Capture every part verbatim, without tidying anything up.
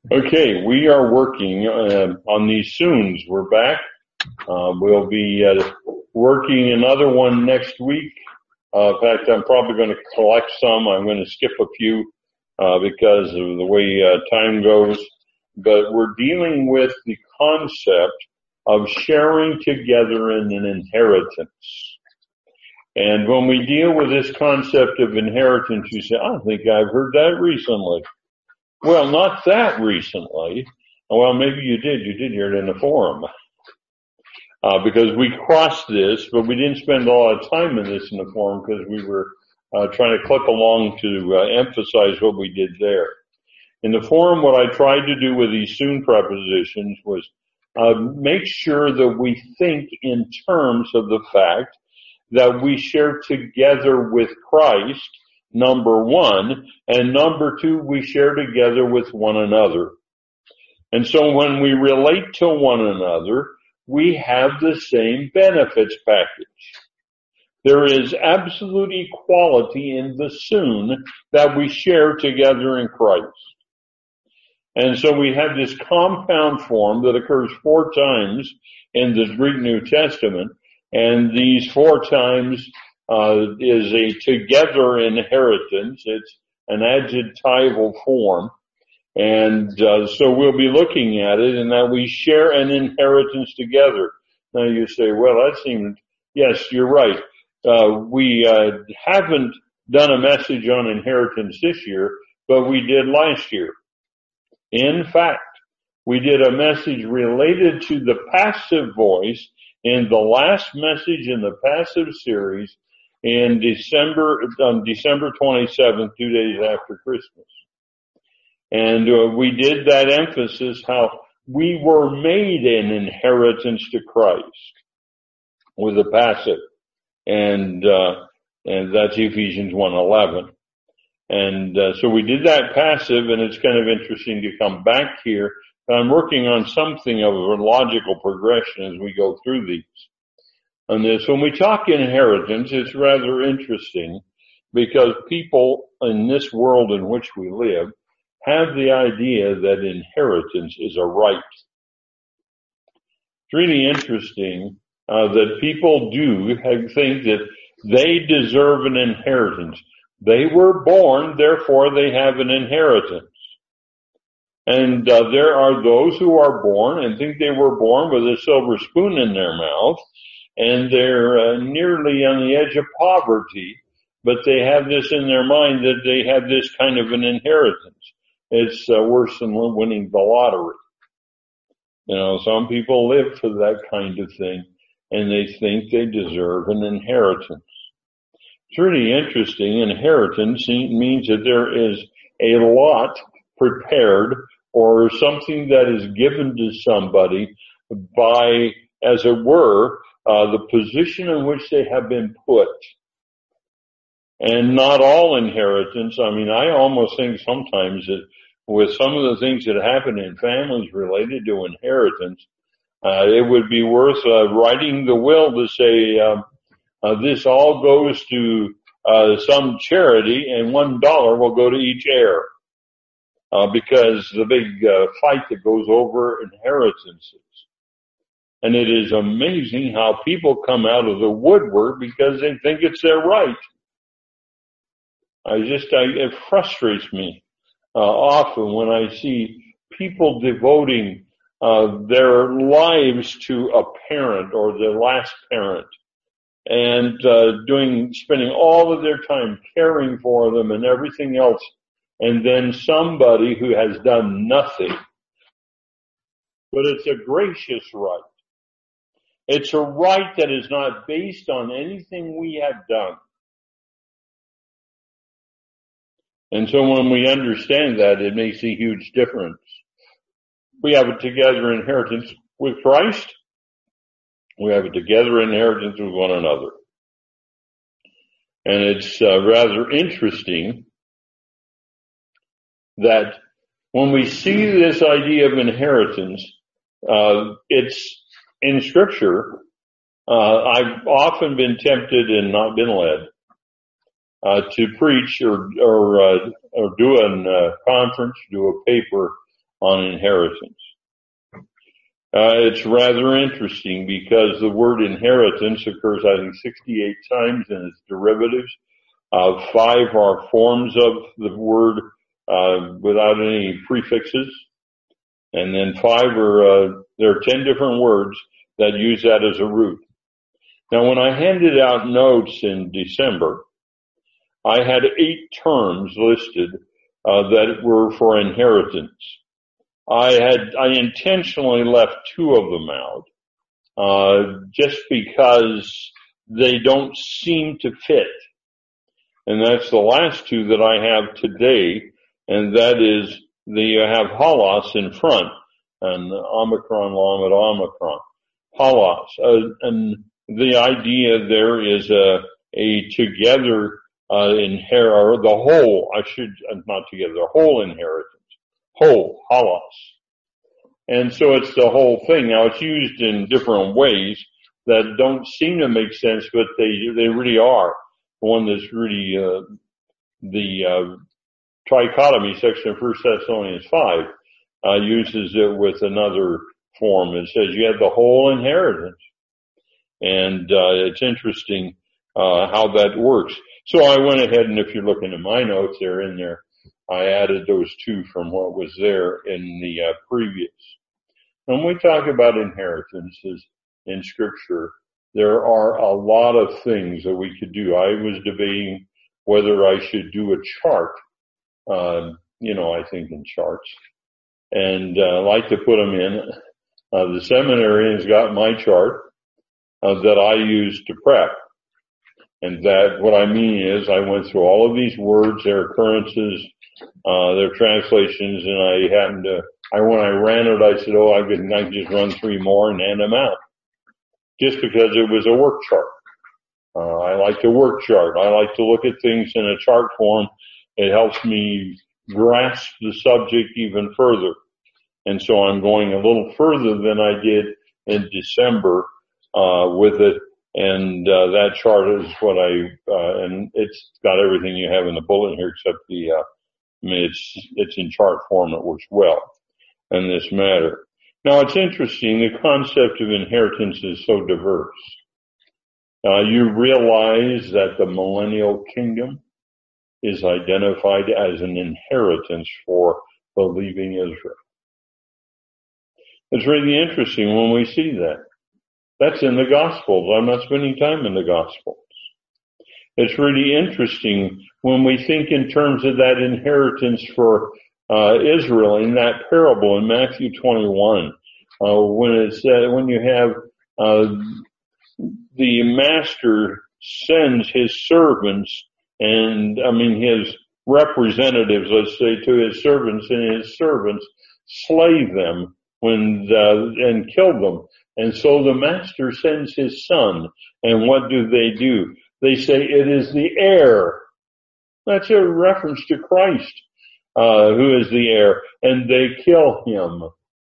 Okay, we are working uh, on these soons. We're back. Uh, we'll be uh, working another one next week. Uh, in fact, I'm probably going to collect some. I'm going to skip a few uh, because of the way uh, time goes. But we're dealing with the concept of sharing together in an inheritance. And when we deal with this concept of inheritance, you say, I think I've heard that recently. Well, not that recently. Well, maybe you did. You did hear it in the forum. Uh, because we crossed this, but we didn't spend a lot of time in this in the forum because we were uh, trying to click along to uh, emphasize what we did there. In the forum, what I tried to do with these soon prepositions was uh, make sure that we think in terms of the fact that we share together with Christ, number one, and number two, we share together with one another. And so when we relate to one another, we have the same benefits package. There is absolute equality in the soon that we share together in Christ. And so we have this compound form that occurs four times in the Greek New Testament, and these four times uh, is a together inheritance. It's an adjectival form. And uh, so we'll be looking at it and that we share an inheritance together. Now you say, well, that seems, yes, you're right. Uh, we uh, haven't done a message on inheritance this year, but we did last year. In fact, we did a message related to the passive voice in the last message in the passive series in December, on December twenty-seventh, two days after Christmas. And uh, we did that emphasis how we were made an inheritance to Christ with the passive. And, uh, and that's Ephesians one eleven. And, uh, so we did that passive, and it's kind of interesting to come back here. I'm working on something of a logical progression as we go through these. And this, when we talk inheritance, it's rather interesting because people in this world in which we live have the idea that inheritance is a right. It's really interesting uh, that people do have, think that they deserve an inheritance. They were born, therefore they have an inheritance. And uh, there are those who are born and think they were born with a silver spoon in their mouth, and they're uh, nearly on the edge of poverty, but they have this in their mind that they have this kind of an inheritance. It's uh, worse than winning the lottery. You know, some people live for that kind of thing, and they think they deserve an inheritance. It's really interesting. Inheritance means that there is a lot prepared or something that is given to somebody by, as it were, uh, the position in which they have been put. And not all inheritance. I mean, I almost think sometimes that with some of the things that happen in families related to inheritance, uh, it would be worth uh, writing the will to say, um, uh, this all goes to uh, some charity and one dollar will go to each heir. Uh, because the big uh, fight that goes over inheritances. And it is amazing how people come out of the woodwork because they think it's their right. I just, I, it frustrates me uh, often when I see people devoting uh, their lives to a parent or their last parent and uh, doing, spending all of their time caring for them and everything else. And then somebody who has done nothing. But it's a gracious right. It's a right that is not based on anything we have done. And so when we understand that, it makes a huge difference. We have a together inheritance with Christ. We have a together inheritance with one another. And it's uh, rather interesting that when we see this idea of inheritance, uh, it's in Scripture. Uh, I've often been tempted and not been led uh, to preach or or, uh, or do a uh, conference, do a paper on inheritance. Uh, it's rather interesting because the word inheritance occurs, I think, sixty-eight times in its derivatives. Uh, five are forms of the word uh, without any prefixes. And then five are, uh, there are ten different words that use that as a root. Now, when I handed out notes in December, I had eight terms listed uh, that were for inheritance. I had, I intentionally left two of them out, uh, just because they don't seem to fit. And that's the last two that I have today, and that is the, you have holos in front, and omicron, lamed, omicron. Holos, uh, and the idea there is a, a together, uh, inherit, or the whole, I should, not together, the whole inheritance. Whole, holos. And so it's the whole thing. Now it's used in different ways that don't seem to make sense, but they, they really are. The one that's really, uh, the, uh, trichotomy section of First Thessalonians five, uh, uses it with another form. It says you have the whole inheritance. And, uh, it's interesting, uh, how that works. So I went ahead, and if you're looking at my notes, they're in there. I added those two from what was there in the uh, previous. When we talk about inheritances in Scripture, there are a lot of things that we could do. I was debating whether I should do a chart. Uh, you know, I think in charts. And uh, I like to put them in. Uh, the seminarian's got my chart uh, that I use to prep. And that, what I mean is, I went through all of these words, their occurrences, uh, their translations, and I happened to, I, when I ran it, I said, oh, I could, I could just run three more and hand them out. Just because it was a work chart. Uh, I like to work chart. I like to look at things in a chart form. It helps me grasp the subject even further. And so I'm going a little further than I did in December, uh, with it. And, uh, that chart is what I, uh, and it's got everything you have in the bulletin here except the, uh, I mean, it's, it's in chart form. It works well in this matter. Now it's interesting. The concept of inheritance is so diverse. Uh, you realize that the millennial kingdom is identified as an inheritance for believing Israel. It's really interesting when we see that. That's in the Gospels. I'm not spending time in the Gospels. It's really interesting when we think in terms of that inheritance for uh, Israel in that parable in Matthew twenty-one, uh, when it said, when you have uh, the master sends his servants and, I mean, his representatives, let's say, to his servants, and his servants slay them when uh, and kill them. And so the master sends his son, and what do they do? They say it is the heir. That's a reference to Christ, uh, who is the heir, and they kill him.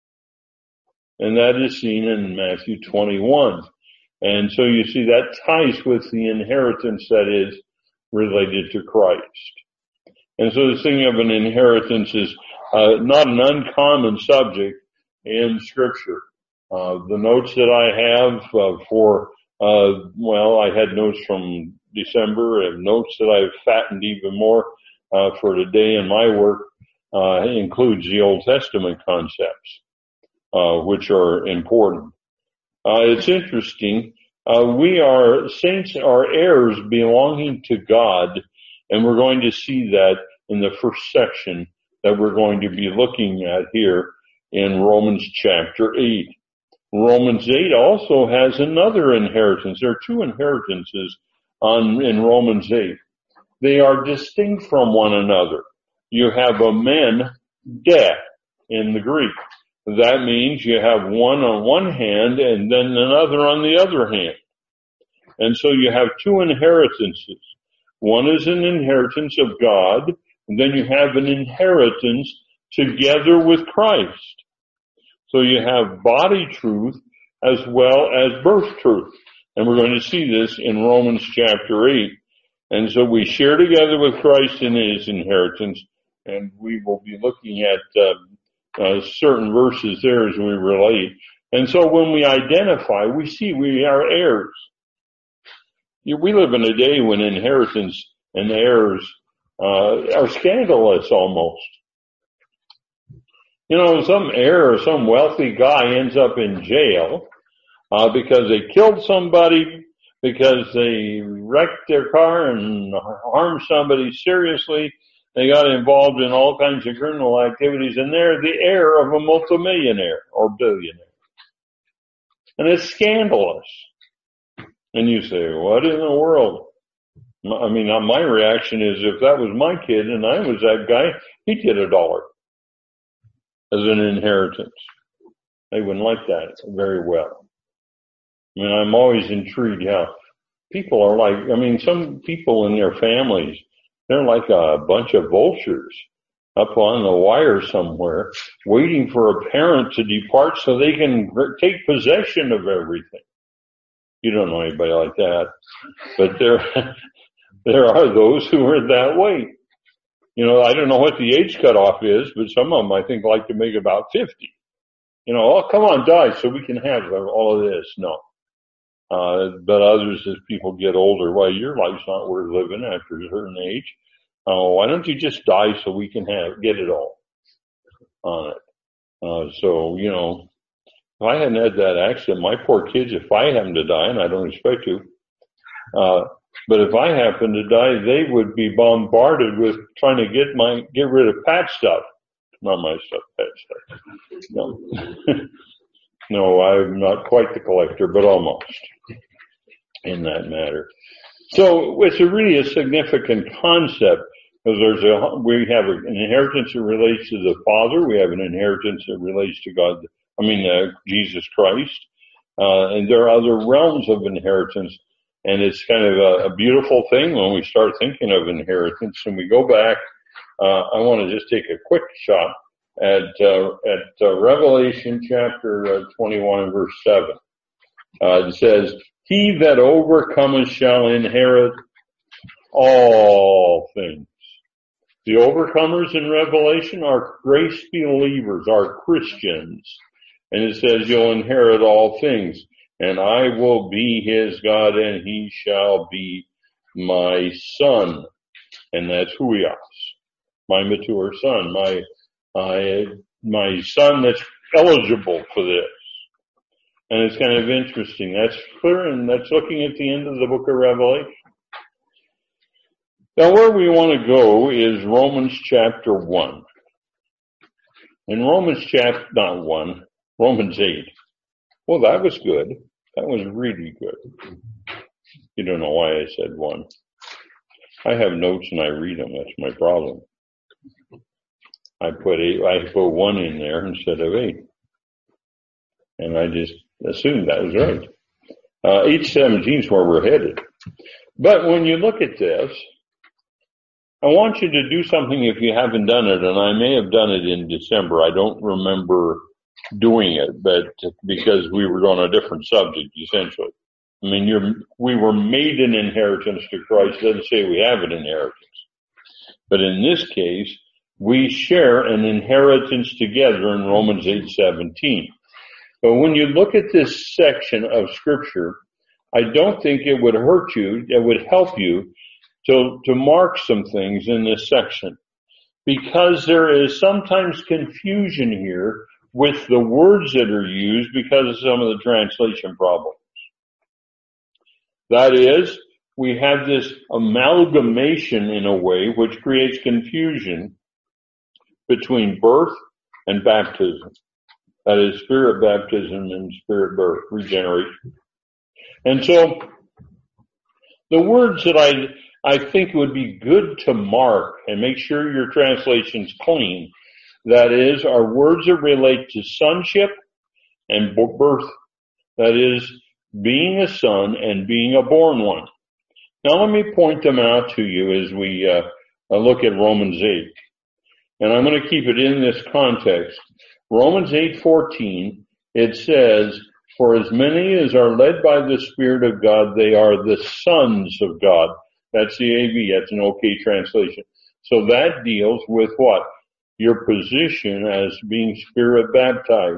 And that is seen in Matthew twenty-one. And so you see that ties with the inheritance that is related to Christ. And so this thing of an inheritance is uh, not an uncommon subject in Scripture. Uh, the notes that I have uh, for, uh, well, I had notes from December and notes that I've fattened even more uh, for today in my work uh, includes the Old Testament concepts, uh, which are important. Uh, it's interesting. Uh, we are, saints are heirs belonging to God, and we're going to see that in the first section that we're going to be looking at here in Romans chapter eight. Romans eight also has another inheritance. There are two inheritances on, in Romans eight. They are distinct from one another. You have a men, death in the Greek. That means you have one on one hand and then another on the other hand. And so you have two inheritances. One is an inheritance of God, and then you have an inheritance together with Christ. So you have body truth as well as birth truth. And we're going to see this in Romans chapter eight. And so we share together with Christ in his inheritance, and we will be looking at uh, uh, certain verses there as we relate. And so when we identify, we see we are heirs. We live in a day when inheritance and heirs uh, are scandalous almost. You know, some heir or some wealthy guy ends up in jail uh, because they killed somebody, because they wrecked their car and harmed somebody seriously. They got involved in all kinds of criminal activities, and they're the heir of a multimillionaire or billionaire. And it's scandalous. And you say, what in the world? I mean, my reaction is, if that was my kid and I was that guy, he'd get a dollar as an inheritance. They wouldn't like that very well. I mean, I'm always intrigued how people are like, I mean, some people in their families, they're like a bunch of vultures up on the wire somewhere, waiting for a parent to depart so they can take possession of everything. You don't know anybody like that, but there, there are those who are that way. You know, I don't know what the age cutoff is, but some of them I think like to make about fifty. You know, oh, come on, die so we can have all of this. No. Uh, but others, as people get older, well, your life's not worth living after a certain age. Oh, uh, why don't you just die so we can have, get it all on it? Uh, so, you know, if I hadn't had that accident, my poor kids, if I happen to die, and I don't expect to, uh, but if I happen to die, they would be bombarded with trying to get my, get rid of Pat's stuff. Not my stuff, Pat's stuff. No. No, I'm not quite the collector, but almost in that matter. So it's a really a significant concept, because there's a, we have an inheritance that relates to the Father. We have an inheritance that relates to God, I mean, uh, Jesus Christ. Uh, and there are other realms of inheritance. And it's kind of a, a beautiful thing when we start thinking of inheritance. And we go back, uh, I want to just take a quick shot at, uh, at, uh, Revelation chapter uh, twenty-one verse seven. Uh, it says, he that overcometh shall inherit all things. The overcomers in Revelation are grace believers, are Christians. And it says you'll inherit all things. And I will be his God, and he shall be my son. And that's huios, my mature son, my, my, my son that's eligible for this. And it's kind of interesting. That's clear, and that's looking at the end of the book of Revelation. Now where we want to go is Romans chapter one. In Romans chapter, not one, Romans eight. Well, that was good. That was really good. You don't know why I said one. I have notes and I read them. That's my problem. I put eight, I put one in there instead of eight. And I just assumed that was right. Uh, eight seventeen is where we're headed. But when you look at this, I want you to do something if you haven't done it, and I may have done it in December. I don't remember doing it, but because we were on a different subject, essentially. I mean, you're, we were made an inheritance to Christ. It doesn't say we have an inheritance. But in this case, we share an inheritance together in Romans eight seventeen. But when you look at this section of Scripture, I don't think it would hurt you, it would help you to, to mark some things in this section. Because there is sometimes confusion here with the words that are used because of some of the translation problems. That is, we have this amalgamation in a way which creates confusion between birth and baptism. That is spirit baptism and spirit birth, regeneration. And so, the words that I, I think would be good to mark and make sure your translation's clean, that is, are words that relate to sonship and birth. That is, being a son and being a born one. Now let me point them out to you as we uh, look at Romans eight. And I'm going to keep it in this context. Romans eight fourteen, it says, for as many as are led by the Spirit of God, they are the sons of God. That's the A V. That's an okay translation. So that deals with what? your position as being Spirit baptized.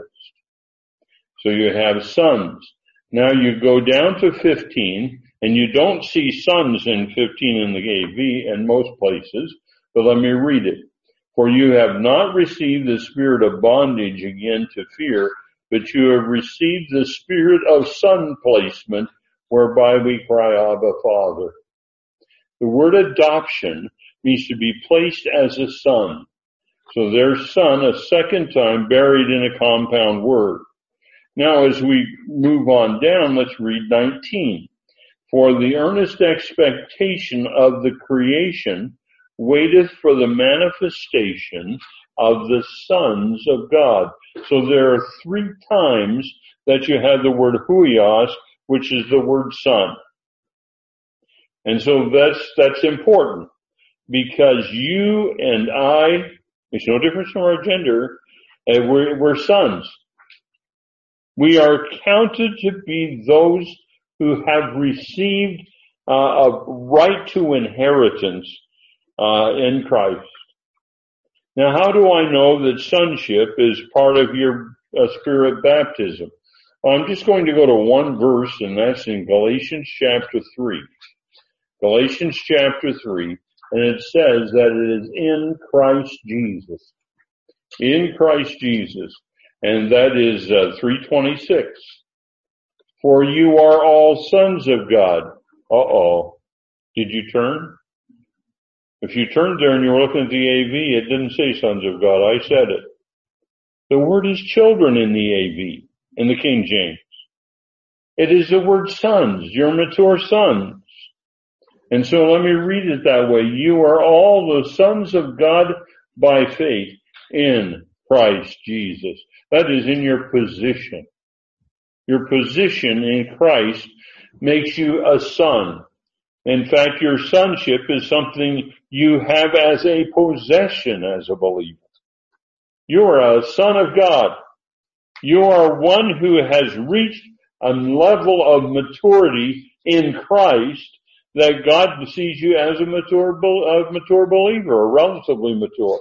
So you have sons. Now you go down to fifteen, and you don't see sons in fifteen in the A V in most places, but let me read it. For you have not received the spirit of bondage again to fear, but you have received the spirit of son placement, whereby we cry, Abba, Father. The word adoption means to be placed as a son. So there's son a second time buried in a compound word. Now as we move on down, let's read nineteen. For the earnest expectation of the creation waiteth for the manifestation of the sons of God. So there are three times that you have the word huios, which is the word son. And so that's, that's important, because you and I, it's no difference from our gender, and we're, we're sons. We are counted to be those who have received uh, a right to inheritance uh, in Christ. Now, how do I know that sonship is part of your uh, spirit baptism? Well, I'm just going to go to one verse, and that's in Galatians chapter three. Galatians chapter three, and it says that it is in Christ Jesus. In Christ Jesus. And that is uh, three twenty-six. For you are all sons of God. Uh-oh. Did you turn? If you turned there and you were looking at the A V, it didn't say sons of God. I said it. The word is children in the A V, in the King James. It is the word sons, your mature sons. And so let me read it that way. You are all the sons of God by faith in Christ Jesus. That is in your position. Your position in Christ makes you a son. In fact, your sonship is something you have as a possession as a believer. You are a son of God. You are one who has reached a level of maturity in Christ that God sees you as a mature, a mature believer, or relatively mature.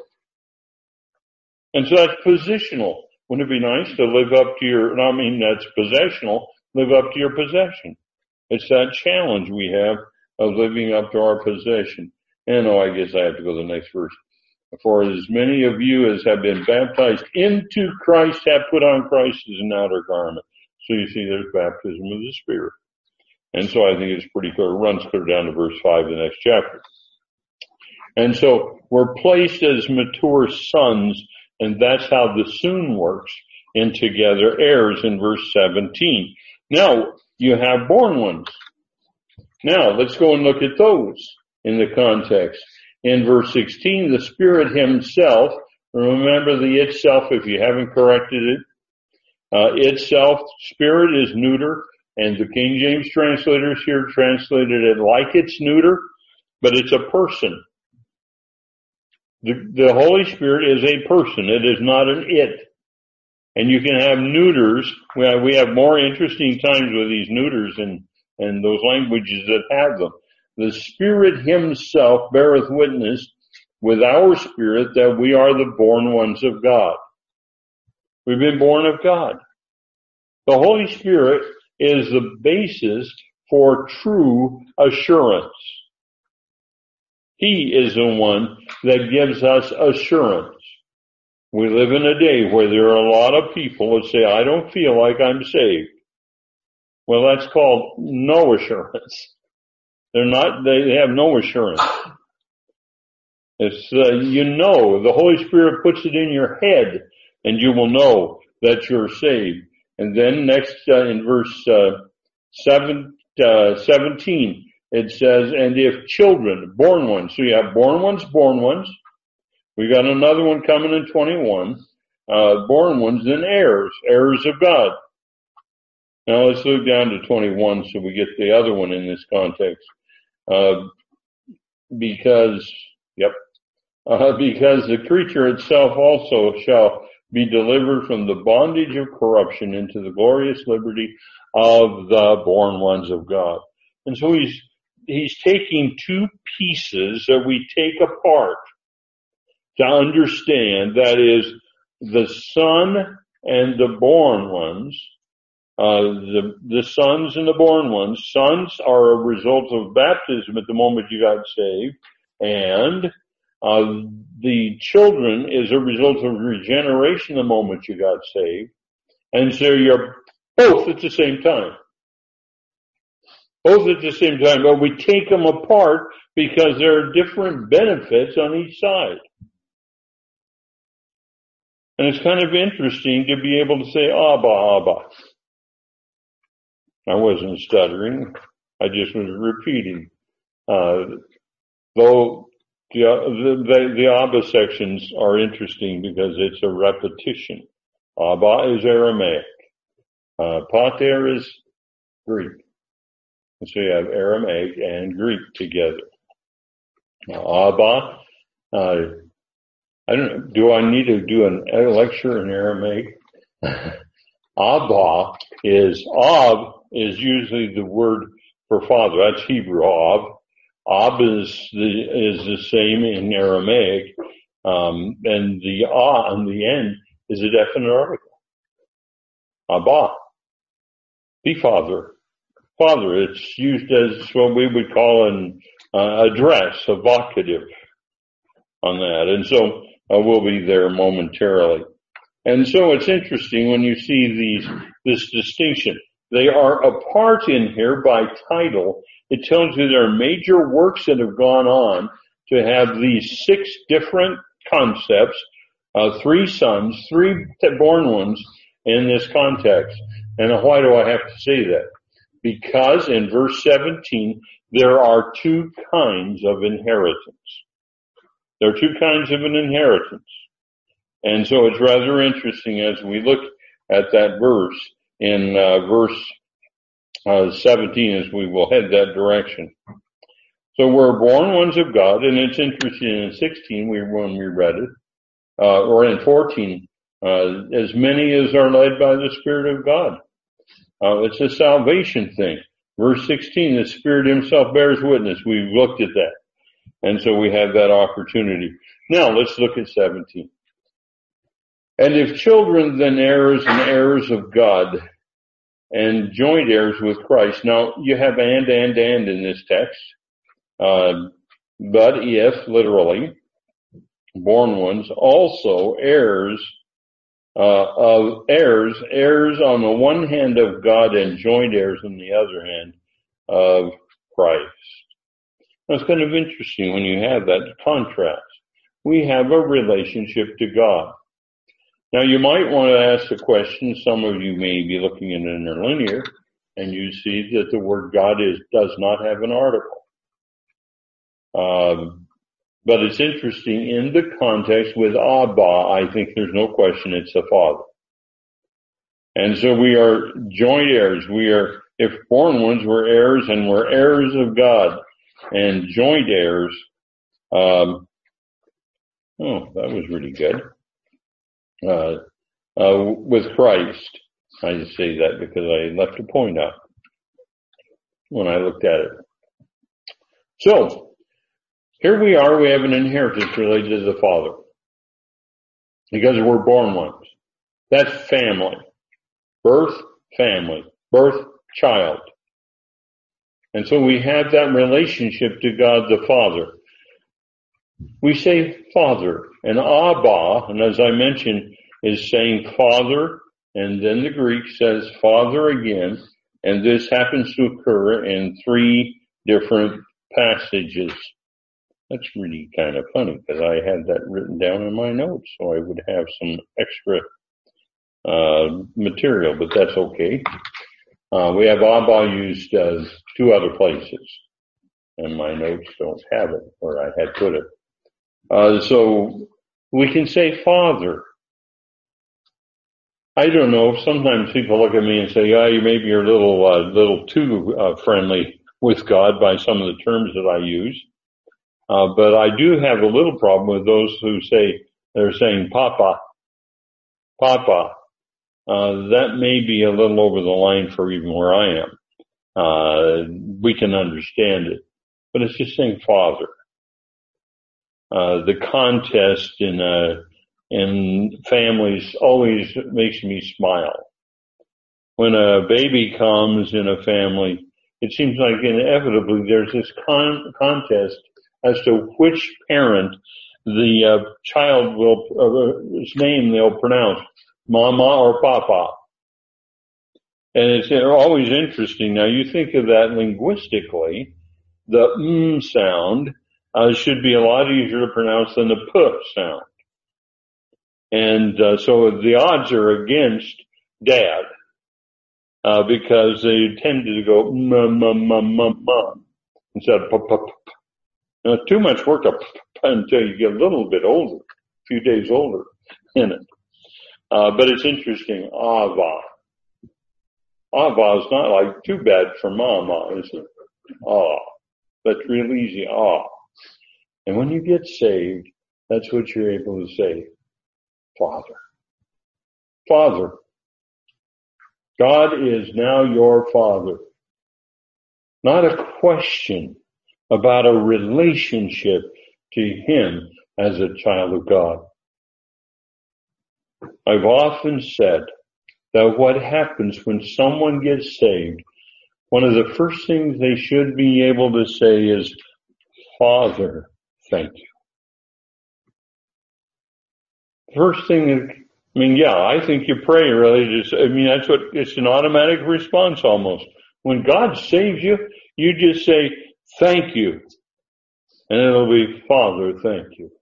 And so that's positional. Wouldn't it be nice to live up to your, I mean, that's possessional, live up to your possession. It's that challenge we have of living up to our possession. And oh, I guess I have to go to the next verse. For as many of you as have been baptized into Christ have put on Christ as an outer garment. So you see there's baptism of the Spirit. And so I think it's pretty clear. It runs clear down to verse five of the next chapter. And so we're placed as mature sons, and that's how the soon works in together heirs in verse seventeen. Now, you have born ones. Now, let's go and look at those in the context. In verse sixteen, the Spirit Himself, remember the itself if you haven't corrected it, uh, itself, Spirit is neuter, and the King James translators here translated it like it's neuter, but it's a person. The, the Holy Spirit is a person. It is not an it. And you can have neuters. We have, we have more interesting times with these neuters and, and those languages that have them. The Spirit Himself beareth witness with our spirit that we are the born ones of God. We've been born of God. The Holy Spirit is the basis for true assurance. He is the one that gives us assurance. We live in a day where there are a lot of people that say, I don't feel like I'm saved. Well, that's called no assurance. They're not, they have no assurance. It's, uh, you know, the Holy Spirit puts it in your head and you will know that you're saved. And then next, uh, in verse, uh, seven, uh, seventeen, it says, and if children, born ones, so you have born ones, born ones. We got another one coming in twenty-one, uh, born ones, then heirs, heirs of God. Now let's look down to twenty-one so we get the other one in this context. Uh, because, yep, uh, because the creature itself also shall be delivered from the bondage of corruption into the glorious liberty of the born ones of God. And so he's, he's taking two pieces that we take apart. to understand that is the Son and the born ones, uh, the, the sons and the born ones. Sons are a result of baptism at the moment you got saved, and uh, the children is a result of regeneration the moment you got saved. And so you're both at the same time. Both at the same time, but we take them apart because there are different benefits on each side. And it's kind of interesting to be able to say, Abba, Abba. I wasn't stuttering. I just was repeating. Uh, though the, the, the Abba sections are interesting because it's a repetition. Abba is Aramaic. Uh, Pater is Greek. And so you have Aramaic and Greek together. Now, Abba, uh, I don't know, do I need to do an, a lecture in Aramaic? Abba is, Ab is usually the word for father. That's Hebrew, Ab. Ab is the, is the same in Aramaic. Um, and the A on the end is a definite article. Abba. The father. Father. It's used as what we would call an uh, address, a vocative on that. And so uh, we'll be there momentarily. And so it's interesting when you see these, this distinction. They are apart in here by title. It tells you there are major works that have gone on to have these six different concepts, uh, three sons, three born ones in this context. And why do I have to say that? Because in verse seventeen, there are two kinds of inheritance. There are two kinds of an inheritance. And so it's rather interesting as we look at that verse in uh, verse uh, seventeen, as we will head that direction. So we're born ones of God, and it's interesting in sixteen, we, when we read it, uh, or in fourteen, uh, as many as are led by the Spirit of God. Uh, it's a salvation thing. Verse sixteen, the Spirit Himself bears witness. We've looked at that. And so we have that opportunity. Now let's look at seventeen. And if children, then heirs and heirs of God, and joint heirs with Christ. Now you have and, and, and in this text. Uh, but if, literally, born ones, also heirs Uh, of heirs, heirs on the one hand of God and joint heirs on the other hand of Christ. Now, it's kind of interesting when you have that contrast. We have a relationship to God. Now, you might want to ask the question, some of you may be looking in interlinear, and you see that the word God is does not have an article. Um, But it's interesting in the context with Abba, I think there's no question it's the Father. And so we are joint heirs. We are, if born ones, we're heirs, and we're heirs of God and joint heirs. Um, oh, that was really good. Uh, uh, with Christ. I just say that because I left a point out when I looked at it. So, here we are, we have an inheritance related to the Father. Because we're born ones. That's family. Birth, family. Birth, child. And so we have that relationship to God the Father. We say Father. And Abba, and as I mentioned, is saying Father, and then the Greek says Father again, and this happens to occur in three different passages. That's really kind of funny because I had that written down in my notes, so I would have some extra uh material, but that's okay. Uh, we have Abba used uh, two other places, and my notes don't have it where I had put it. Uh, so we can say Father. I don't know. Sometimes people look at me and say, "Yeah, you maybe you're a little, uh, little too uh, friendly with God by some of the terms that I use." Uh, but I do have a little problem with those who say, they're saying Papa, Papa. Uh, that may be a little over the line for even where I am. Uh, we can understand it, but it's just saying Father. uh, the contest in, uh, in families always makes me smile. When a baby comes in a family, it seems like inevitably there's this con- contest as to which parent the uh, child will, uh, his name they'll pronounce, Mama or Papa. And it's always interesting. Now you think of that linguistically, the mm sound uh, should be a lot easier to pronounce than the p sound. And uh, so the odds are against dad uh, because they tend to go ma ma ma ma ma instead of p p p. Now, too much work up until you get a little bit older, a few days older in it. Uh, but it's interesting. Ava. Ava is not like too bad for mama, is it? Ah. That's real easy. Ah. And when you get saved, that's what you're able to say. Father. Father. God is now your Father. Not a question about a relationship to Him as a child of God. I've often said that what happens when someone gets saved, one of the first things they should be able to say is, Father, thank you. First thing, I mean, yeah, I think you pray really just, I mean, that's what, it's an automatic response almost. When God saves you, you just say, thank you. And it'll be, Father, thank you.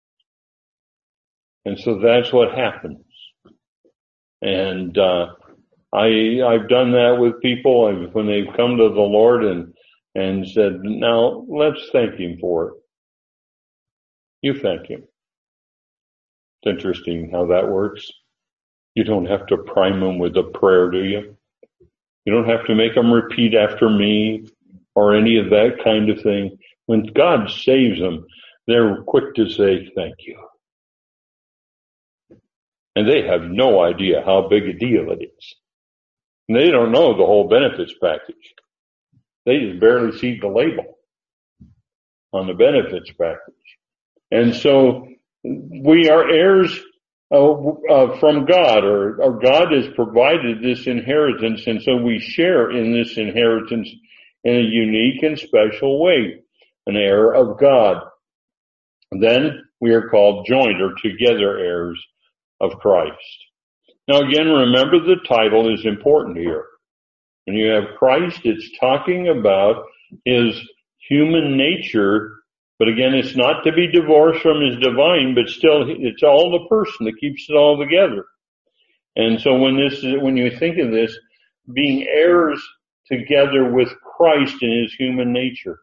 And so that's what happens. And, uh, I, I've done that with people I've, when they've come to the Lord and, and said, now let's thank Him for it. You thank Him. It's interesting how that works. You don't have to prime them with a prayer, do you? You don't have to make them repeat after me or any of that kind of thing. When God saves them, they're quick to say thank you. And they have no idea how big a deal it is. And they don't know the whole benefits package. They just barely see the label on the benefits package. And so we are heirs uh, uh, from God, or, or God has provided this inheritance, and so we share in this inheritance in a unique and special way, an heir of God. Then we are called joint or together heirs of Christ. Now again, remember the title is important here. When you have Christ, it's talking about His human nature, but again, it's not to be divorced from His divine, but still, it's all the person that keeps it all together. And so when this is, when you think of this, being heirs together with Christ in His human nature.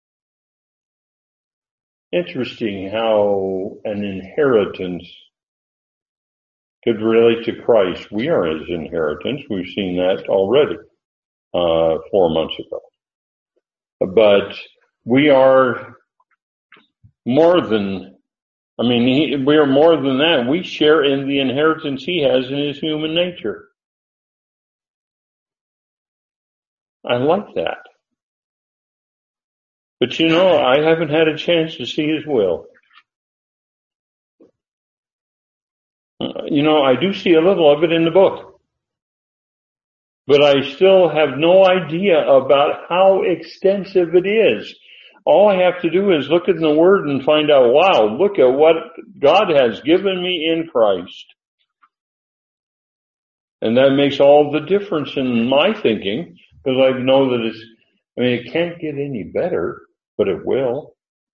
Interesting how an inheritance could relate to Christ. We are His inheritance. We've seen that already, uh, four months ago. But we are more than, I mean, he, we are more than that. We share in the inheritance He has in His human nature. I like that. But you know, I haven't had a chance to see His will. You know, I do see a little of it in the book. But I still have no idea about how extensive it is. All I have to do is look in the Word and find out, wow, look at what God has given me in Christ. And that makes all the difference in my thinking, because I know that it's, I mean, it can't get any better, but it will.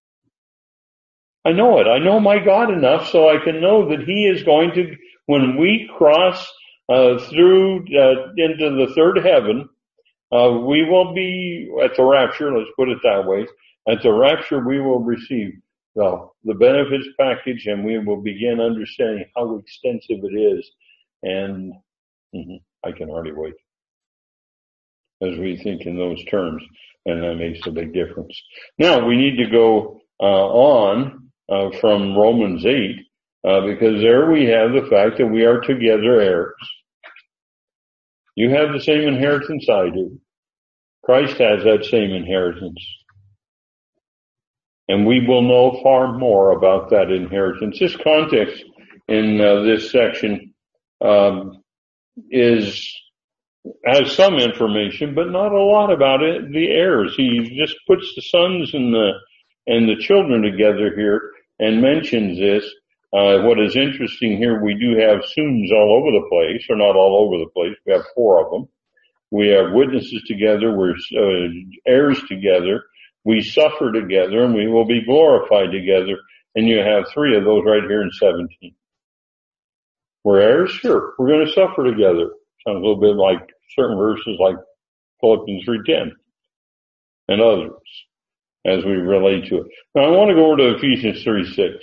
I know it. I know my God enough so I can know that He is going to, when we cross uh, through uh, into the third heaven, uh, we will be at the rapture, let's put it that way. At the rapture, we will receive the, the benefits package, and we will begin understanding how extensive it is. And mm-hmm, I can hardly wait as we think in those terms, and that makes a big difference. Now, we need to go uh, on uh, from Romans eight, uh, because there we have the fact that we are together heirs. You have the same inheritance I do. Christ has that same inheritance. And we will know far more about that inheritance. This context in uh, this section um, is has some information, but not a lot about it. The heirs. He just puts the sons and the and the children together here and mentions this. Uh, what is interesting here, we do have soons all over the place, or not all over the place. We have four of them. We have witnesses together. We're uh, heirs together. We suffer together, and we will be glorified together. And you have three of those right here in seventeen. We're heirs? Sure. We're going to suffer together. Sounds a little bit like certain verses like Philippians three ten and others as we relate to it. Now, I want to go over to Ephesians three six.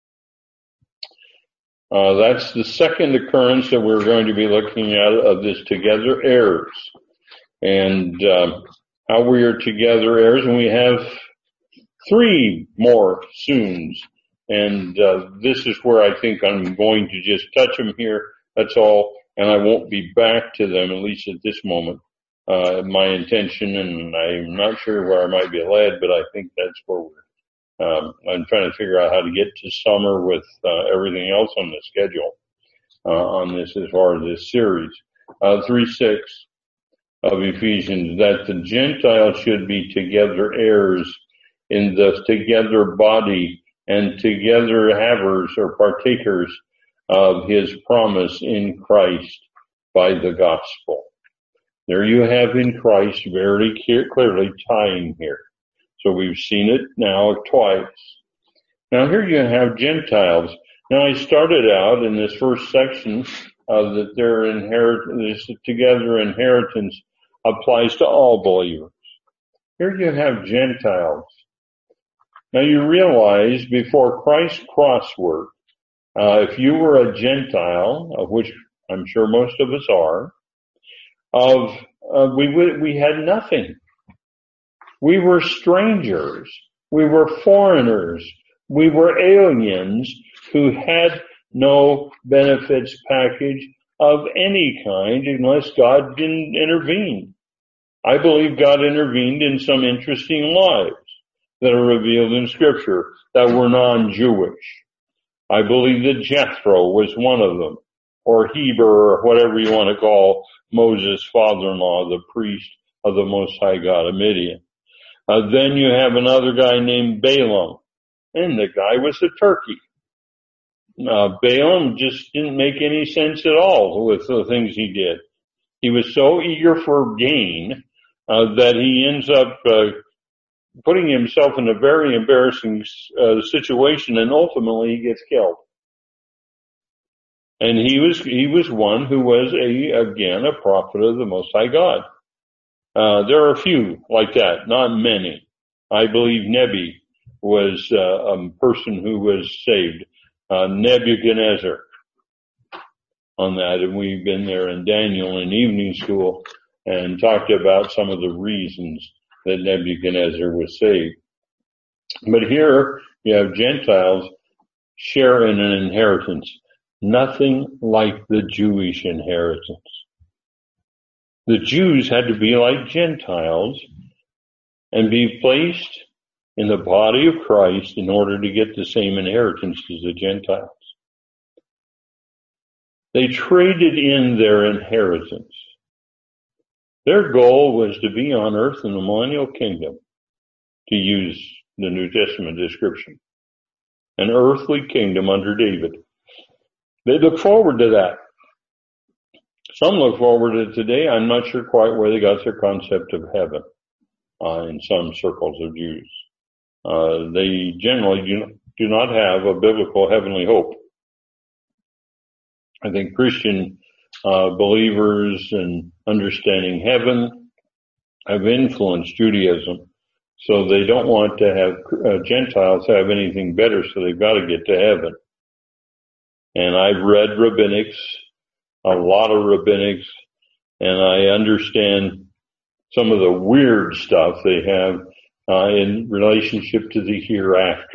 Uh, that's the second occurrence that we're going to be looking at of this together heirs. And um, how we are together heirs, and we have three more soons. And uh, this is where I think I'm going to just touch them here. That's all. And I won't be back to them, at least at this moment. Uh, my intention, and I'm not sure where I might be led, but I think that's where we're Um, I'm trying to figure out how to get to summer with uh, everything else on the schedule uh, on this as far as this series. Uh, three six of Ephesians, that the Gentiles should be together heirs in the together body and together havers or partakers of his promise in Christ by the gospel. There you have in Christ very clearly tying here. So we've seen it now twice. Now here you have Gentiles. Now I started out in this first section uh, that their inheritance, this together inheritance applies to all believers. Here you have Gentiles. Now you realize before Christ's cross work, uh, if you were a Gentile, of which I'm sure most of us are, of uh, we would, we had nothing. We were strangers. We were foreigners. We were aliens who had no benefits package of any kind unless God didn't intervene. I believe God intervened in some interesting lives that are revealed in Scripture that were non-Jewish. I believe that Jethro was one of them, or Heber, or whatever you want to call Moses' father-in-law, the priest of the Most High God of Midian. Uh, then you have another guy named Balaam, and the guy was a turkey. Uh, Balaam just didn't make any sense at all with the things he did. He was so eager for gain uh, that he ends up uh, putting himself in a very embarrassing uh, situation, and ultimately he gets killed. And he was he was one who was a again a prophet of the Most High God. Uh, there are a few like that, not many. I believe Nebi was uh, a person who was saved. Uh, Nebuchadnezzar on that, and we've been there in Daniel in evening school and talked about some of the reasons that Nebuchadnezzar was saved. But here you have Gentiles share in an inheritance, nothing like the Jewish inheritance. The Jews had to be like Gentiles and be placed in the body of Christ in order to get the same inheritance as the Gentiles. They traded in their inheritance. Their goal was to be on earth in the millennial kingdom, to use the New Testament description, an earthly kingdom under David. They look forward to that. Some look forward to today. I'm not sure quite where they got their concept of heaven uh, in some circles of Jews. Uh, they generally do not, do not have a biblical heavenly hope. I think Christian uh, believers and understanding heaven have influenced Judaism, so they don't want to have uh, Gentiles have anything better, so they've got to get to heaven. And I've read rabbinics, a lot of rabbinics, and I understand some of the weird stuff they have uh, in relationship to the hereafter.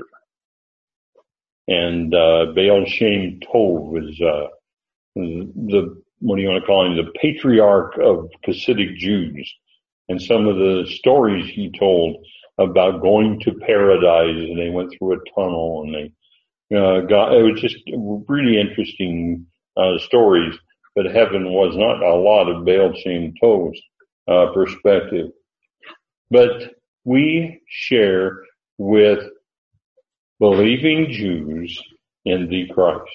And uh, Baal Shem Tov was uh, the, what do you want to call him, the patriarch of Hasidic Jews. And some of the stories he told about going to paradise, and they went through a tunnel, and they uh, got. It was just really interesting uh, stories. But heaven was not a lot of Baal Shem Tov's uh, perspective. But we share with believing Jews in the Christ.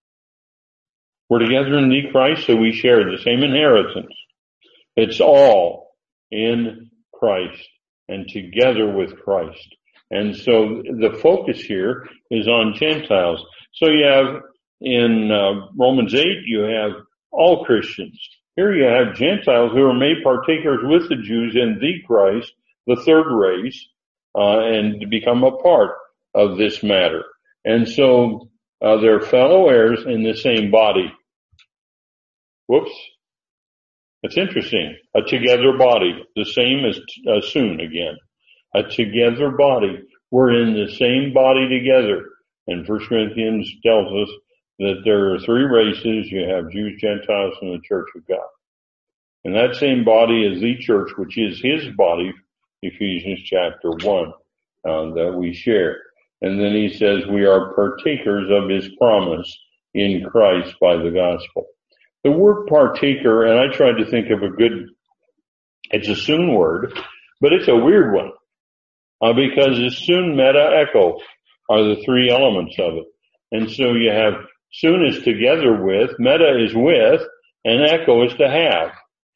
We're together in the Christ, so we share the same inheritance. It's all in Christ and together with Christ. And so the focus here is on Gentiles. So you have in uh, Romans eight, you have all Christians. Here you have Gentiles who are made partakers with the Jews in the Christ, the third race, uh, and to become a part of this matter. And so uh, they're fellow heirs in the same body. Whoops. That's interesting. A together body, the same as uh, soon again. A together body. We're in the same body together. And First Corinthians tells us that there are three races. You have Jews, Gentiles, and the Church of God. And that same body is the church, which is his body, Ephesians chapter one, uh, that we share. And then he says we are partakers of his promise in Christ by the gospel. The word partaker, and I tried to think of a good, it's a soon word, but it's a weird one, uh, because it's soon, meta, echo are the three elements of it. And so you have soon is together with, meta is with, and echo is to have.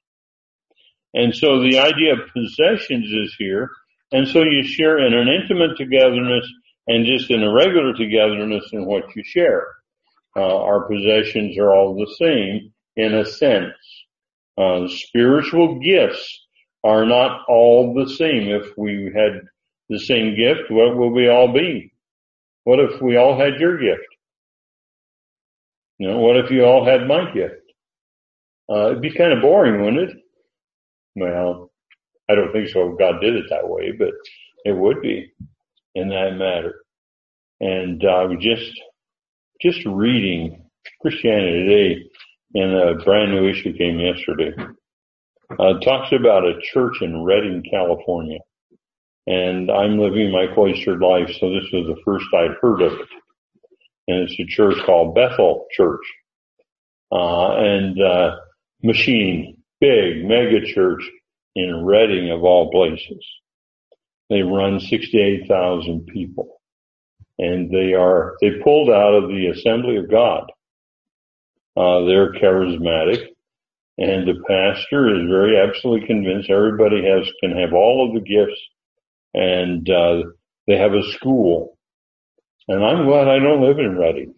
And so the idea of possessions is here, and so you share in an intimate togetherness and just in a regular togetherness in what you share. Uh, our possessions are all the same in a sense. Uh, spiritual gifts are not all the same. If we had the same gift, what will we all be? What if we all had your gift? You know, what if you all had my gift? Uh, it'd be kind of boring, wouldn't it? Well, I don't think so. God did it that way, but it would be in that matter. And I uh, was just, just reading Christianity Today, and a brand new issue came yesterday. Uh, it talks about a church in Redding, California. And I'm living my cloistered life, so this was the first I'd heard of it. And it's a church called Bethel Church. Uh, and, uh, machine, big mega church in Redding of all places. They run sixty-eight thousand people. And they are, they pulled out of the Assembly of God. Uh, they're charismatic. And the pastor is very absolutely convinced everybody has, can have all of the gifts. And, uh, they have a school. And I'm glad I don't live in Redding.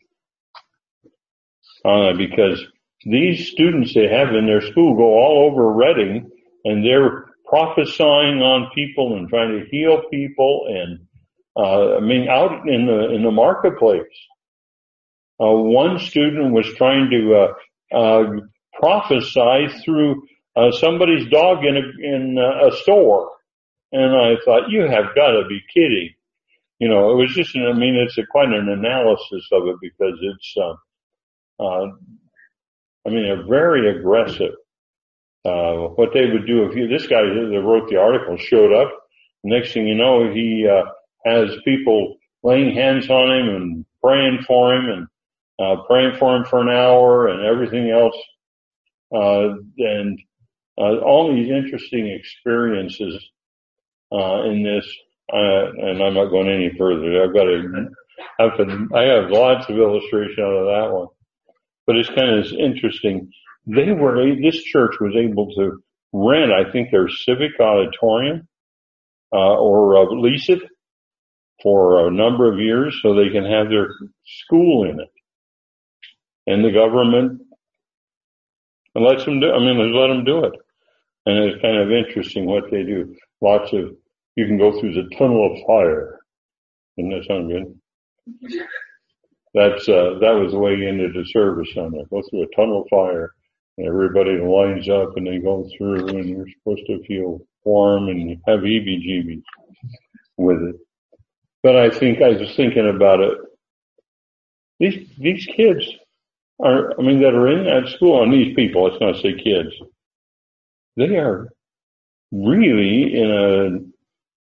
Uh, because these students they have in their school go all over Redding, and they're prophesying on people and trying to heal people, and uh, I mean, out in the in the marketplace. Uh, one student was trying to uh, uh, prophesy through uh, somebody's dog in a in a store, and I thought, you have got to be kidding. You know, it was just, I mean, it's a, quite an analysis of it because it's, uh, uh, I mean, they're very aggressive. Uh, what they would do if you, this guy that wrote the article showed up, next thing you know, he, uh, has people laying hands on him and praying for him and, uh, praying for him for an hour and everything else. Uh, and, uh, all these interesting experiences, uh, in this. Uh, and I'm not going any further. I've got to, I've been, I have lots of illustration out of that one, but it's kind of interesting. They were, this church was able to rent, I think, their civic auditorium, uh, or uh, lease it for a number of years so they can have their school in it. And the government lets them do, I mean, they let them do it. And it's kind of interesting what they do. Lots of, you can go through the tunnel of fire. Doesn't that sound good? That's, uh, that was the way you ended the service on there. Go through a tunnel of fire, and everybody lines up and they go through, and you're supposed to feel warm and have heebie-jeebies with it. But I think I was thinking about it. These, these kids are, I mean, that are in that school, and these people, let's not say kids, they are really in a,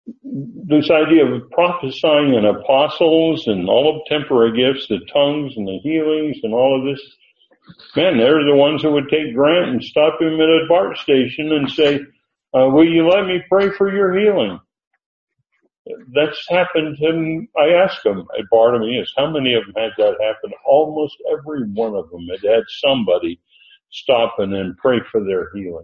this idea of prophesying and apostles and all of temporary gifts, the tongues and the healings and all of this, man, they're the ones that would take Grant and stop him at a BART station and say, uh, will you let me pray for your healing? That's happened to him. I asked him at Bartimaeus, how many of them had that happen? Almost every one of them had had somebody stop and then pray for their healing.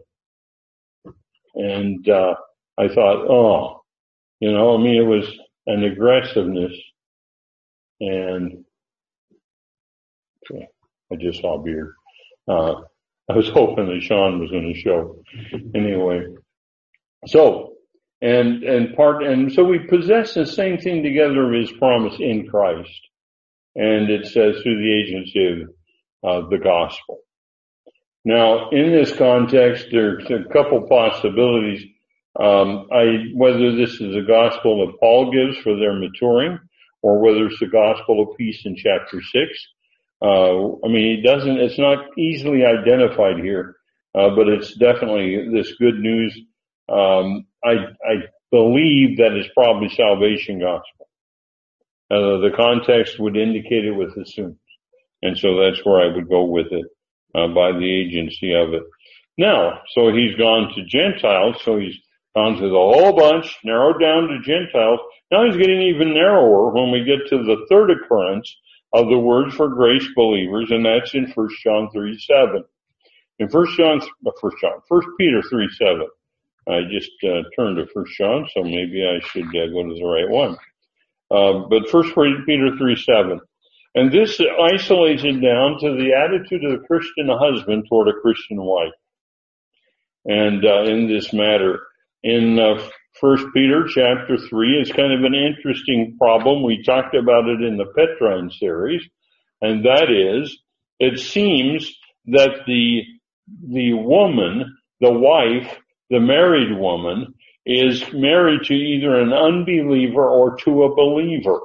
And uh I thought, oh, you know, I mean, it was an aggressiveness. And okay, I just saw beard. Uh, I was hoping that Sean was going to show. Anyway, so, and, and part, and so we possess the same thing together of his promise in Christ. And it says through the agency of uh, the gospel. Now, in this context, there's a couple possibilities. Um, I, whether this is the gospel that Paul gives for their maturing, or whether it's the gospel of peace in chapter six. Uh, I mean, it doesn't, it's not easily identified here, uh, but it's definitely this good news. Um, I, I believe that it's probably salvation gospel. Uh, the context would indicate it with assumes. And so that's where I would go with it, uh, by the agency of it. Now, so he's gone to Gentiles, so he's gone to the whole bunch, narrowed down to Gentiles. Now he's getting even narrower when we get to the third occurrence of the words for grace believers, and that's in First John three seven. In First John, First John, First Peter three seven. I just uh, turned to First John, so maybe I should uh, go to the right one. Uh, but First Peter three seven. And this isolates it down to the attitude of the Christian husband toward a Christian wife. And uh, in this matter, in uh, First Peter chapter three, it's kind of an interesting problem. We talked about it in the Petrine series, and that is, it seems that the the woman, the wife, the married woman, is married to either an unbeliever or to a believer.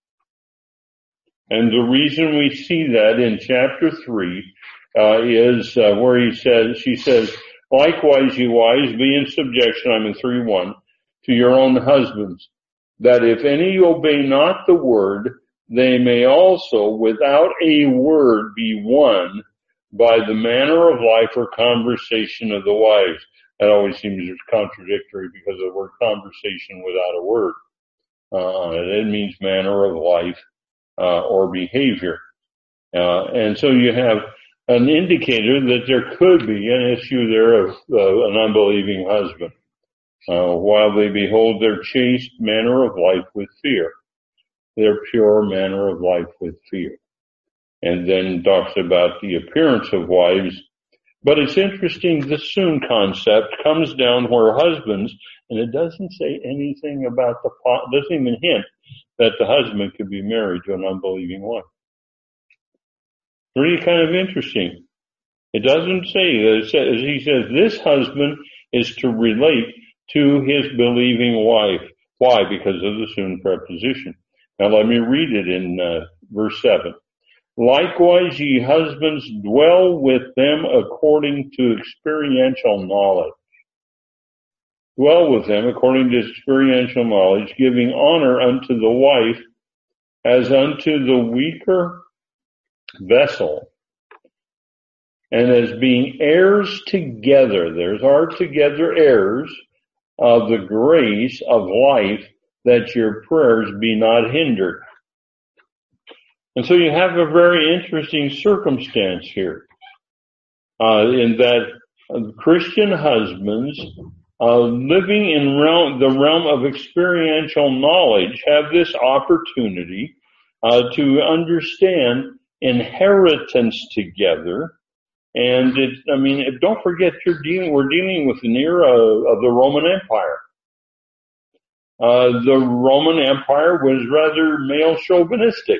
And the reason we see that in chapter three uh, is uh, where he says, she says, likewise, you wives, be in subjection, I'm in three one, to your own husbands, that if any obey not the word, they may also without a word be won by the manner of life or conversation of the wives. That always seems contradictory because of the word conversation without a word. Uh, it means manner of life, uh, or behavior. Uh, and so you have an indicator that there could be an issue there of uh, an unbelieving husband, uh, while they behold their chaste manner of life with fear, their pure manner of life with fear. And then talks about the appearance of wives. But it's interesting, the soon concept comes down where husbands, and it doesn't say anything about the, doesn't even hint that the husband could be married to an unbelieving wife. Really kind of interesting. It doesn't say, it says, he says this husband is to relate to his believing wife. Why? Because of the soon preposition. Now let me read it in uh, verse seven. Likewise, ye husbands, dwell with them according to experiential knowledge. Dwell with them according to experiential knowledge, giving honor unto the wife as unto the weaker vessel, and as being heirs together. There's our together heirs of the grace of life, that your prayers be not hindered. And so you have a very interesting circumstance here, uh, in that uh, Christian husbands, uh, living in realm, the realm of experiential knowledge, have this opportunity, uh, to understand inheritance together. And it, I mean, don't forget you're dealing, we're dealing with an era of the Roman Empire. Uh, the Roman Empire was rather male chauvinistic.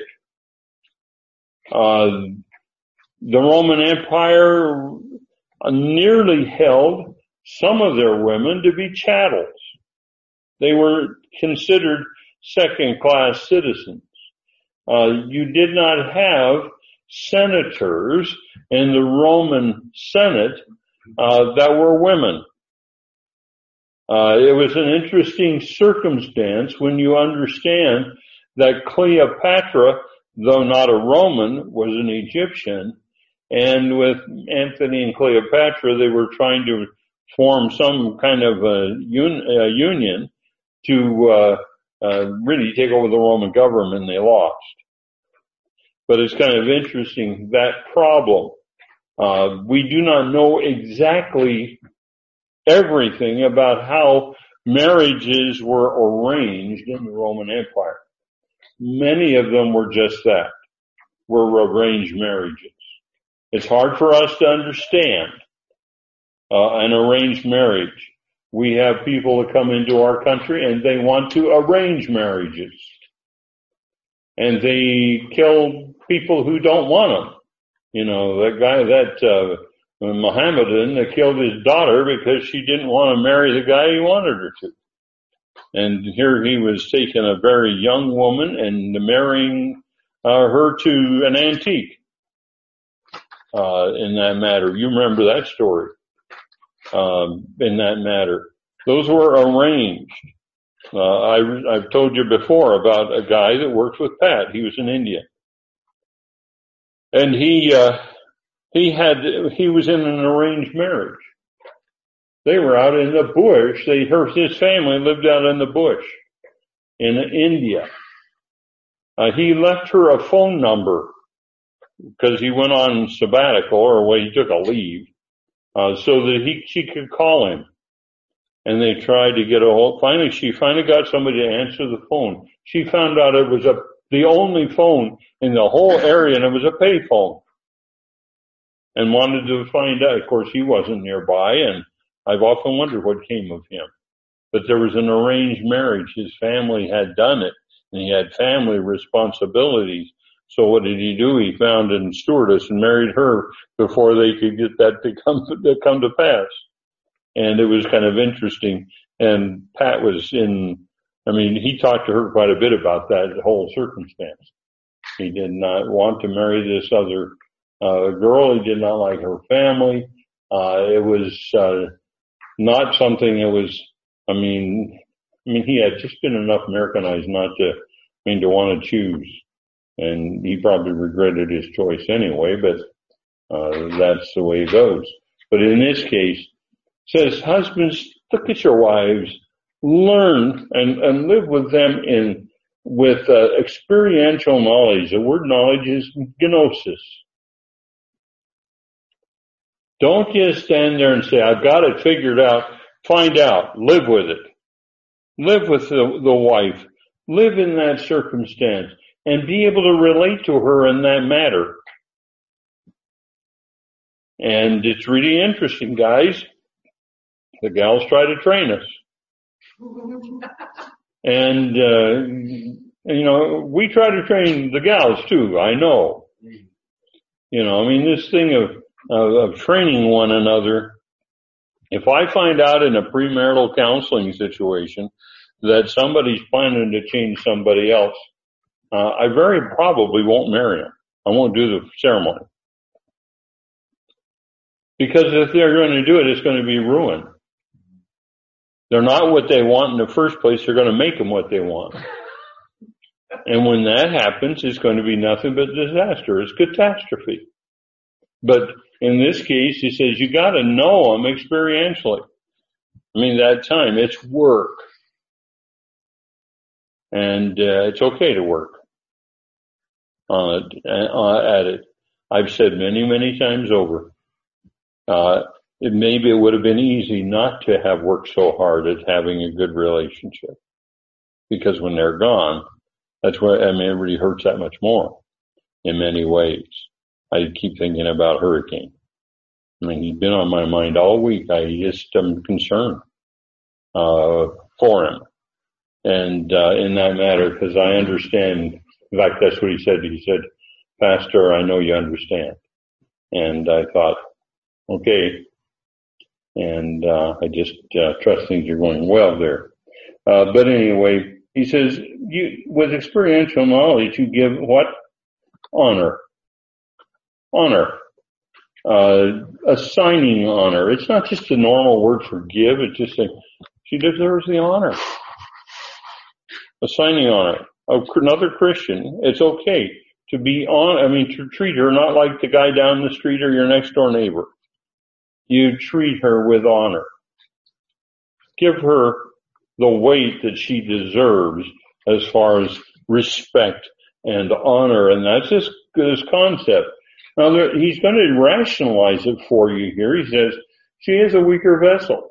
Uh, the Roman Empire nearly held some of their women to be chattels. They were considered second-class citizens. Uh, you did not have senators in the Roman Senate uh, that were women. Uh, it was an interesting circumstance when you understand that Cleopatra, though not a Roman, was an Egyptian. And with Antony and Cleopatra, they were trying to form some kind of a, un- a union to uh, uh, really take over the Roman government, and they lost. But it's kind of interesting, that problem. Uh, we do not know exactly everything about how marriages were arranged in the Roman Empire. Many of them were just that, were arranged marriages. It's hard for us to understand uh, an arranged marriage. We have people that come into our country and they want to arrange marriages. And they kill people who don't want them. You know, that guy, that uh, Mohammedan that killed his daughter because she didn't want to marry the guy he wanted her to. And here he was taking a very young woman and marrying uh, her to an antique. Uh, in that matter. You remember that story, um, in that matter. Those were arranged. Uh, I, I've told you before about a guy that worked with Pat. He was an Indian. And he, uh, he had, he was in an arranged marriage. They were out in the bush. They, her, his family lived out in the bush in India. Uh, he left her a phone number because he went on sabbatical, or well, he took a leave, uh, so that he, she could call him. And they tried to get a hold. Finally, she finally got somebody to answer the phone. She found out it was a, the only phone in the whole area, and it was a pay phone. And wanted to find out. Of course, he wasn't nearby, and I've often wondered what came of him. But there was an arranged marriage. His family had done it, and he had family responsibilities. So what did he do? He found a stewardess and married her before they could get that to come to come to pass. And it was kind of interesting. And Pat was in, I mean, he talked to her quite a bit about that whole circumstance. He did not want to marry this other uh, girl. He did not like her family. Uh, it was uh, not something that was, I mean, I mean, he had just been enough Americanized not to, I mean, to want to choose. And he probably regretted his choice anyway, but uh, that's the way it goes. But in this case, it says, husbands, look at your wives, learn and, and live with them in with uh, experiential knowledge. The word knowledge is gnosis. Don't just stand there and say, I've got it figured out. Find out. Live with it. Live with the, the wife. Live in that circumstance. And be able to relate to her in that matter. And it's really interesting, guys. The gals try to train us. And, uh, you know, we try to train the gals too, I know. You know, I mean, this thing of, of, of training one another. If I find out in a premarital counseling situation that somebody's planning to change somebody else, Uh, I very probably won't marry him. I won't do the ceremony. Because if they're going to do it, it's going to be ruin. They're not what they want in the first place. They're going to make them what they want. And when that happens, it's going to be nothing but disaster. It's catastrophe. But in this case, he says, you got to know them experientially. I mean, that time, it's work. And uh, it's okay to work. Uh, uh, at it. I've said many, many times over, uh, it, maybe it would have been easy not to have worked so hard at having a good relationship. Because when they're gone, that's what, I mean, it really hurts that much more in many ways. I keep thinking about Hurricane. I mean, he's been on my mind all week. I just am concerned, uh, for him. And, uh, in that matter, because I understand. In fact, that's what he said. He said, Pastor, I know you understand. And I thought, okay. And, uh, I just, uh, trust things are going well there. Uh, but anyway, he says, you, with experiential knowledge, you give what? Honor. Honor. Uh, assigning honor. It's not just the normal word for give. It's just a, She deserves the honor. Assigning honor. Another Christian, it's okay to be on, I mean, to treat her not like the guy down the street or your next door neighbor. You treat her with honor. Give her the weight that she deserves as far as respect and honor, and that's his, his concept. Now, there, he's going to rationalize it for you here. He says, she is a weaker vessel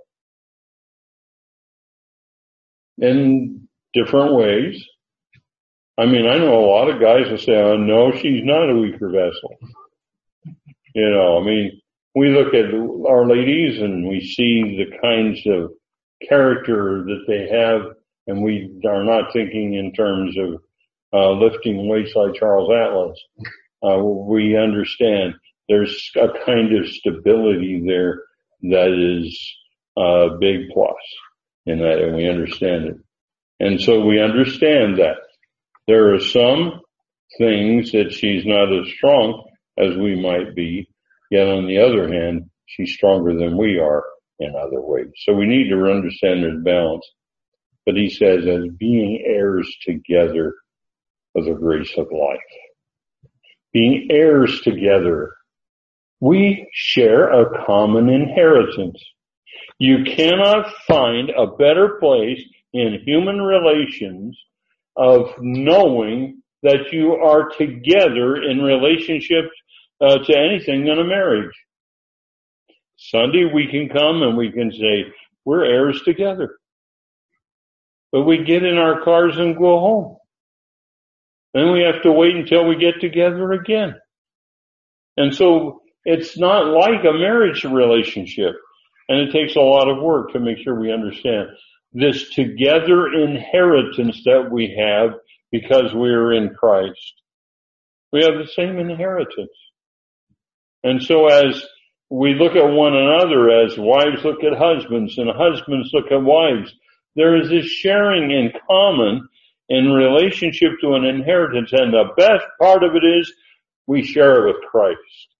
in different ways. I mean, I know a lot of guys will say, oh, no, she's not a weaker vessel. You know, I mean, we look at our ladies and we see the kinds of character that they have, and we are not thinking in terms of uh, lifting weights like Charles Atlas. Uh, we understand there's a kind of stability there that is a big plus in that, and we understand it. And so we understand that. There are some things that she's not as strong as we might be, yet on the other hand, she's stronger than we are in other ways. So we need to understand there's balance. But he says, as being heirs together of the grace of life. Being heirs together, we share a common inheritance. You cannot find a better place in human relations of knowing that you are together in relationship uh, to anything than a marriage. Sunday we can come and we can say, we're heirs together. But we get in our cars and go home. Then we have to wait until we get together again. And so it's not like a marriage relationship. And it takes a lot of work to make sure we understand this together inheritance that we have because we are in Christ. We have the same inheritance. And so as we look at one another, as wives look at husbands and husbands look at wives, there is this sharing in common in relationship to an inheritance. And the best part of it is we share it with Christ.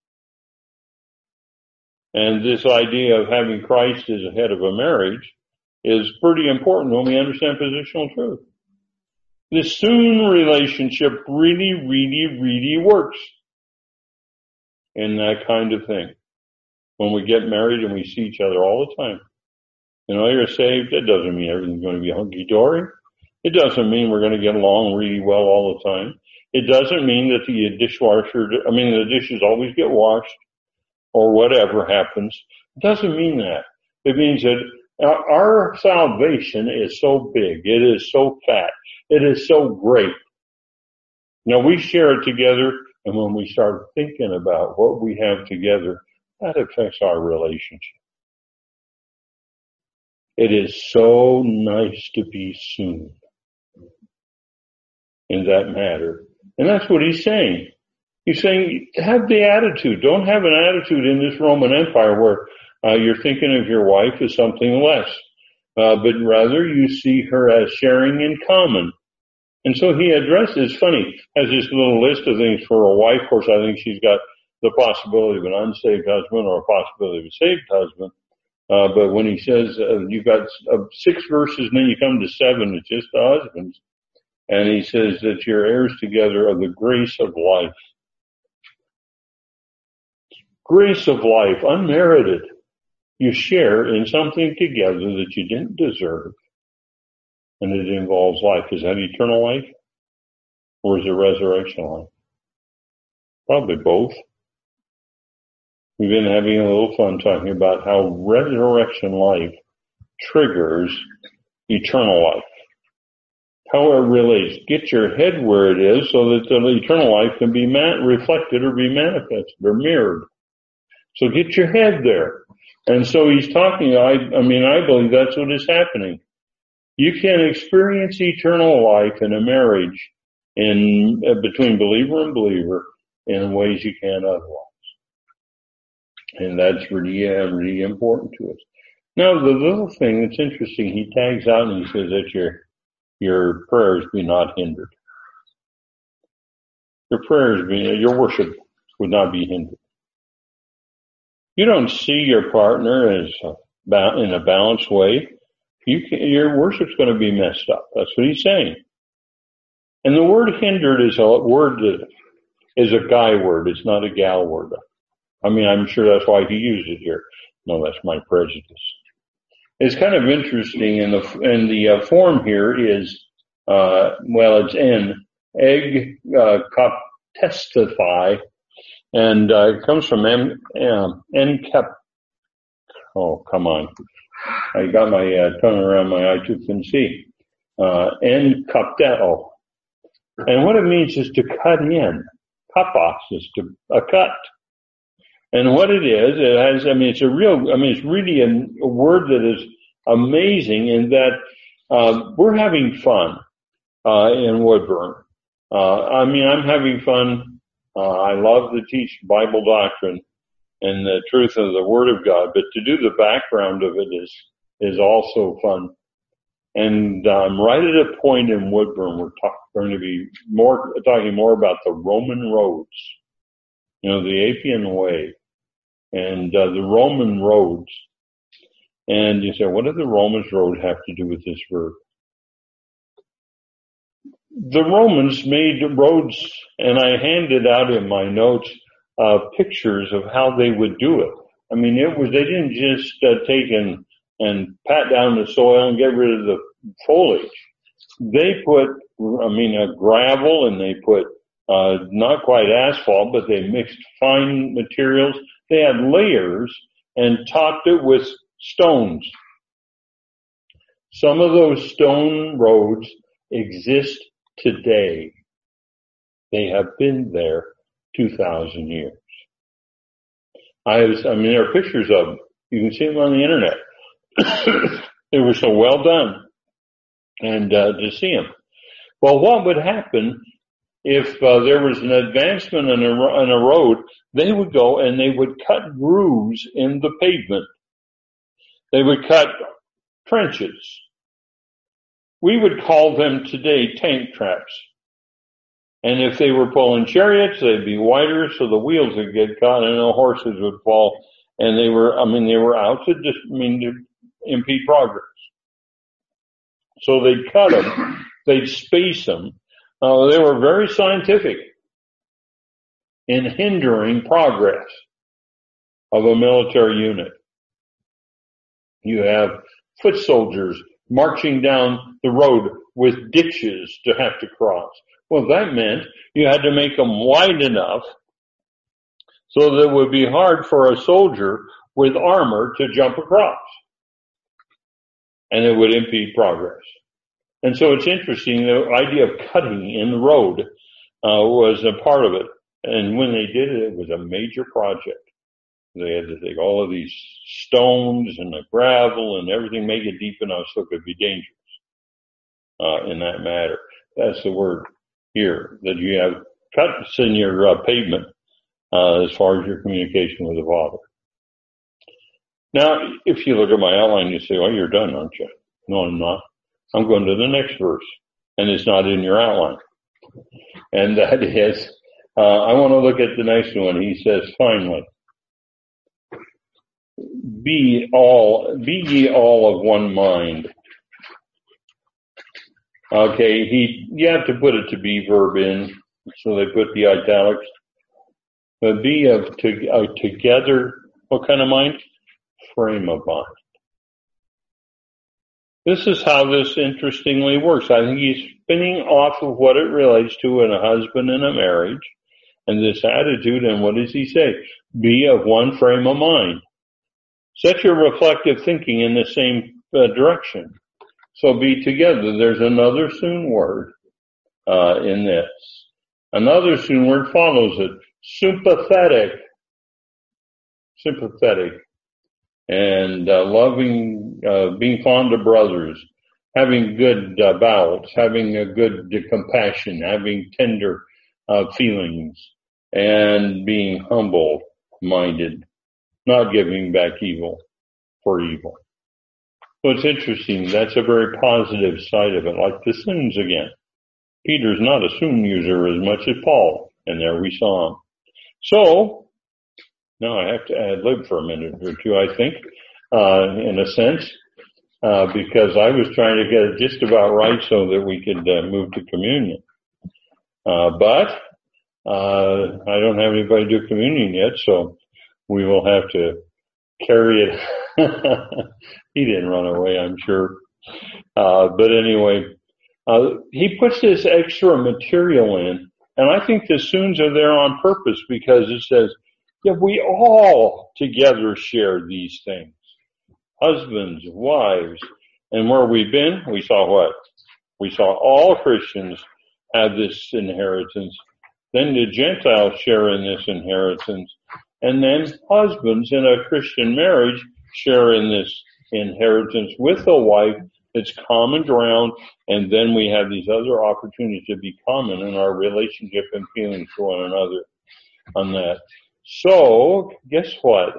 And this idea of having Christ as a head of a marriage is pretty important when we understand positional truth. The soon relationship really, really, really works in that kind of thing. When we get married and we see each other all the time. You know, you're saved, it doesn't mean everything's going to be hunky-dory. It doesn't mean we're going to get along really well all the time. It doesn't mean that the dishwasher, I mean, the dishes always get washed or whatever happens. It doesn't mean that. It means that our salvation is so big. It is so fat. It is so great. Now, we share it together, and when we start thinking about what we have together, that affects our relationship. It is so nice to be soon in that matter. And that's what he's saying. He's saying, have the attitude. Don't have an attitude in this Roman Empire where uh, you're thinking of your wife as something less, uh, but rather you see her as sharing in common. And so he addresses, funny, has this little list of things for a wife. Of course, I think she's got the possibility of an unsaved husband or a possibility of a saved husband. Uh, but when he says, uh, you've got uh, six verses and then you come to seven, it's just the husbands. And he says that you're heirs together of the grace of life. Grace of life, unmerited. You share in something together that you didn't deserve. And it involves life. Is that eternal life? Or is it resurrection life? Probably both. We've been having a little fun talking about how resurrection life triggers eternal life. How it relates. Get your head where it is so that the eternal life can be man- reflected or be manifested or mirrored. So get your head there. And so he's talking, I, I mean, I believe that's what is happening. You can experience eternal life in a marriage in uh, between believer and believer in ways you can't otherwise. And that's really, uh, really important to us. Now, the little thing that's interesting, he tags out and he says that your, your prayers be not hindered. Your prayers be, your worship would not be hindered. You don't see your partner as a, in a balanced way you can, your worship's going to be messed up. That's what he's saying. And the word hindered is a word that is a guy word. It's not a gal word. I mean, I'm sure that's why he used it here. No, that's my prejudice. It's kind of interesting, and the and the uh, form here is uh, well, it's N egg uh, coptestify, and uh, it comes from M um, N cap. Oh, come on! I got my uh, tongue around my eye tooth and see. Uh, N copteto, and what it means is to cut in. Kapos is to a cut. And what it is, it has, I mean, it's a real, I mean, it's really a, a word that is amazing in that, uh, we're having fun, uh, in Woodburn. Uh, I mean, I'm having fun. Uh, I love to teach Bible doctrine and the truth of the Word of God, but to do the background of it is, is also fun. And, um, right at a point in Woodburn, we're talk, going to be more, talking more about the Roman roads, you know, the Appian Way. And uh, the Roman roads. And you say, what did the Romans road have to do with this verb? The Romans made roads, and I handed out in my notes uh, pictures of how they would do it. I mean, it was, they didn't just uh, take and, and pat down the soil and get rid of the foliage. They put, I mean, a gravel, and they put uh, not quite asphalt, but they mixed fine materials. They had layers and topped it with stones. Some of those stone roads exist today. They have been there two thousand years. I was, I mean, there are pictures of them. You can see them on the internet. They were so well done. And, uh, to see them. Well, what would happen if uh, there was an advancement in a, in a road? They would go and they would cut grooves in the pavement. They would cut trenches. We would call them today tank traps. And if they were pulling chariots, they'd be wider so the wheels would get caught and the horses would fall. And they were, I mean, they were out to just, I mean, to impede progress. So they'd cut them. They'd space them. Uh, they were very scientific in hindering progress of a military unit. You have foot soldiers marching down the road with ditches to have to cross. Well, that meant you had to make them wide enough so that it would be hard for a soldier with armor to jump across. And it would impede progress. And so it's interesting, the idea of cutting in the road uh, was a part of it. And when they did it, it was a major project. They had to take all of these stones and the gravel and everything, make it deep enough so it could be dangerous uh, in that matter. That's the word here, that you have cuts in your uh, pavement uh, as far as your communication with the Father. Now, if you look at my outline, you say, oh, you're done, aren't you? No, I'm not. I'm going to the next verse, and it's not in your outline. And that is, uh, I want to look at the next one. He says, finally, be all, be ye all of one mind. Okay, he, you have to put it to be verb in, so they put the italics. But be of to, uh, together, what kind of mind? Frame of mind. This is how this interestingly works. I think he's spinning off of what it relates to in a husband and a marriage, and this attitude, and what does he say? Be of one frame of mind. Set your reflective thinking in the same uh, direction. So be together. There's another soon word uh, in this. Another soon word follows it. Sympathetic. Sympathetic. And uh, loving, uh, being fond of brothers, having good uh, bowels, having a good uh, compassion, having tender uh, feelings, and being humble-minded, not giving back evil for evil. So it's interesting. That's a very positive side of it, like the sins again. Peter's not a soon user as much as Paul, and there we saw him. So, now I have to ad lib for a minute or two, I think, uh, in a sense. uh, because I was trying to get it just about right so that we could uh, move to communion. Uh, but uh, I don't have anybody do communion yet, so we will have to carry it. He didn't run away, I'm sure. Uh, but anyway, uh, he puts this extra material in, and I think the soons are there on purpose because it says, yeah, we all together share these things. Husbands, wives, and where we've been, we saw what? We saw all Christians have this inheritance. Then the Gentiles share in this inheritance. And then husbands in a Christian marriage share in this inheritance with a wife. It's common ground. And then we have these other opportunities to be common in our relationship and feelings for one another on that. So, guess what?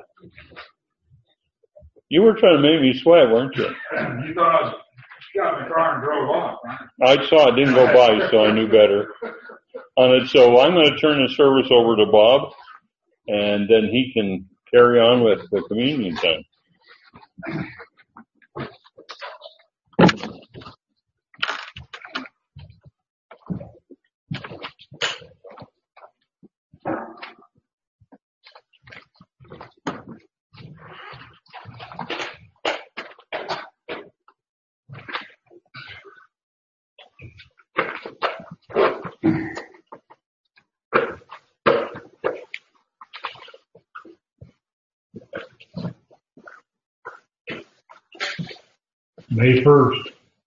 You were trying to make me sweat, weren't you? You thought I was got in the car and drove off, right? I saw it didn't go by, so I knew better on it. So I'm going to turn the service over to Bob, and then he can carry on with the communion time. May first,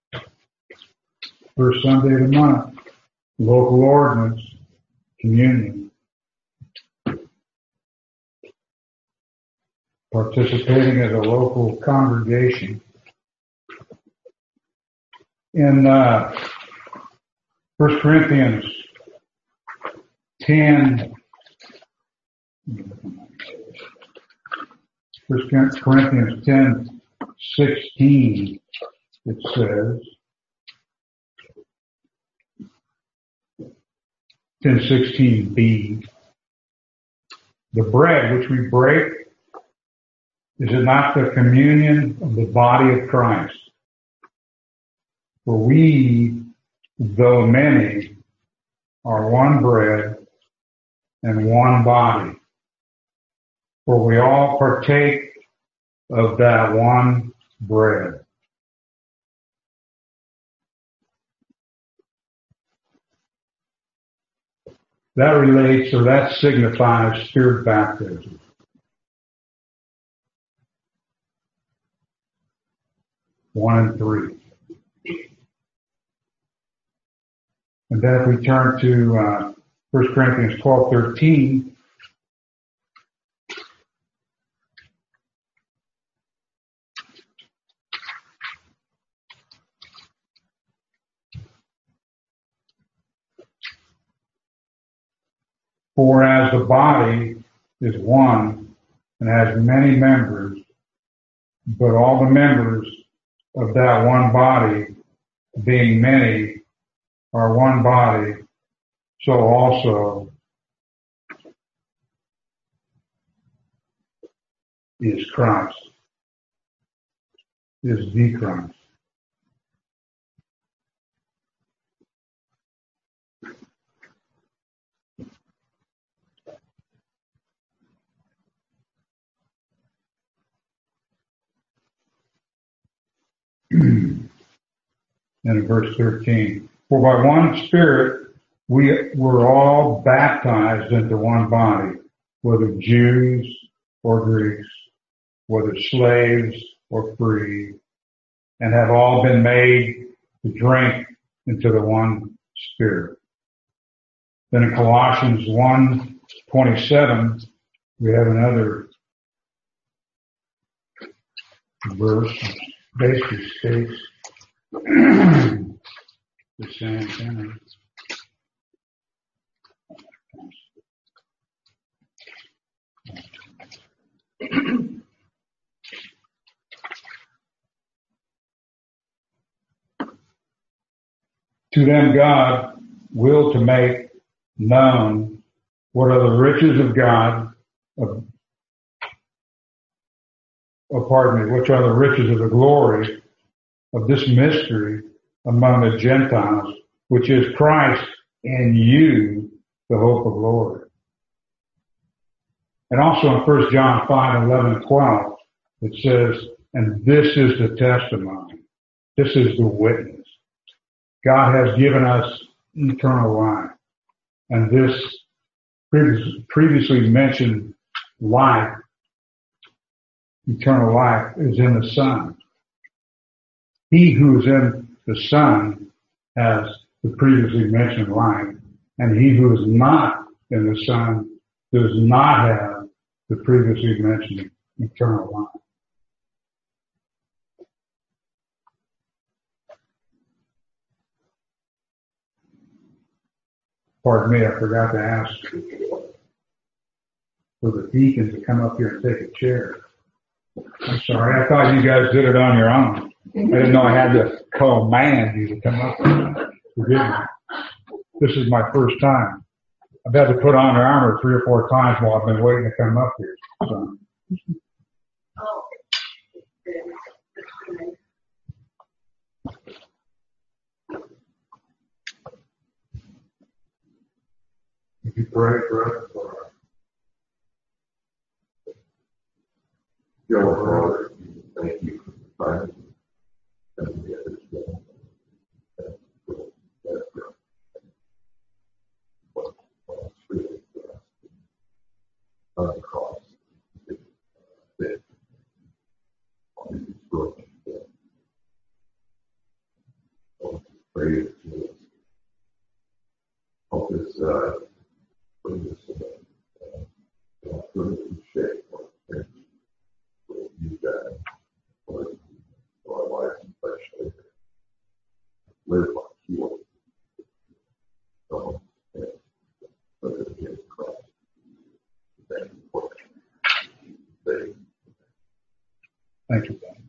first Sunday of the month, local ordinance, communion. Participating as a local congregation. In uh, First Corinthians ten, First Corinthians ten sixteen, it says, ten sixteen b, the bread which we break, is it not the communion of the body of Christ? For we, though many, are one bread and one body. For we all partake of that one bread. That relates, or that signifies spirit baptism. One and three. And then if we turn to uh, First Corinthians twelve thirteen, for as the body is one and has many members, but all the members of that one body, being many, are one body, so also is Christ, is the Christ. And in verse thirteen, for by one Spirit we were all baptized into one body, whether Jews or Greeks, whether slaves or free, and have all been made to drink into the one Spirit. Then in Colossians one twenty-seven, we have another verse, basically states the same thing. To them God willed to make known what are the riches of God, of, oh, pardon me, which are the riches of the glory of this mystery among the Gentiles, which is Christ in you, the hope of glory. And also in First John five, eleven, and twelve, it says, and this is the testimony. This is the witness. God has given us eternal life. And this previously mentioned life, eternal life, is in the Son. He who is in the Son has the previously mentioned life, and he who is not in the Son does not have the previously mentioned eternal life. Pardon me, I forgot to ask for the deacons to come up here and take a chair. I'm sorry, I thought you guys did it on your own. I didn't know I had to command you to come up here. Forgive me. This is my first time. I've had to put on armor three or four times while I've been waiting to come up here. So. Would you pray for us? Or... Dear Father, thank you for the time that we have this day. Thank you for that. What was freely for us on the cross. That on his broken death. Oh, pray to us. Help us, uh, bring this uh, put it in shape for things. We'll use that for our lives, especially live like you want. So, and let it be in Christ. Thank you for it. Thank you, Ben.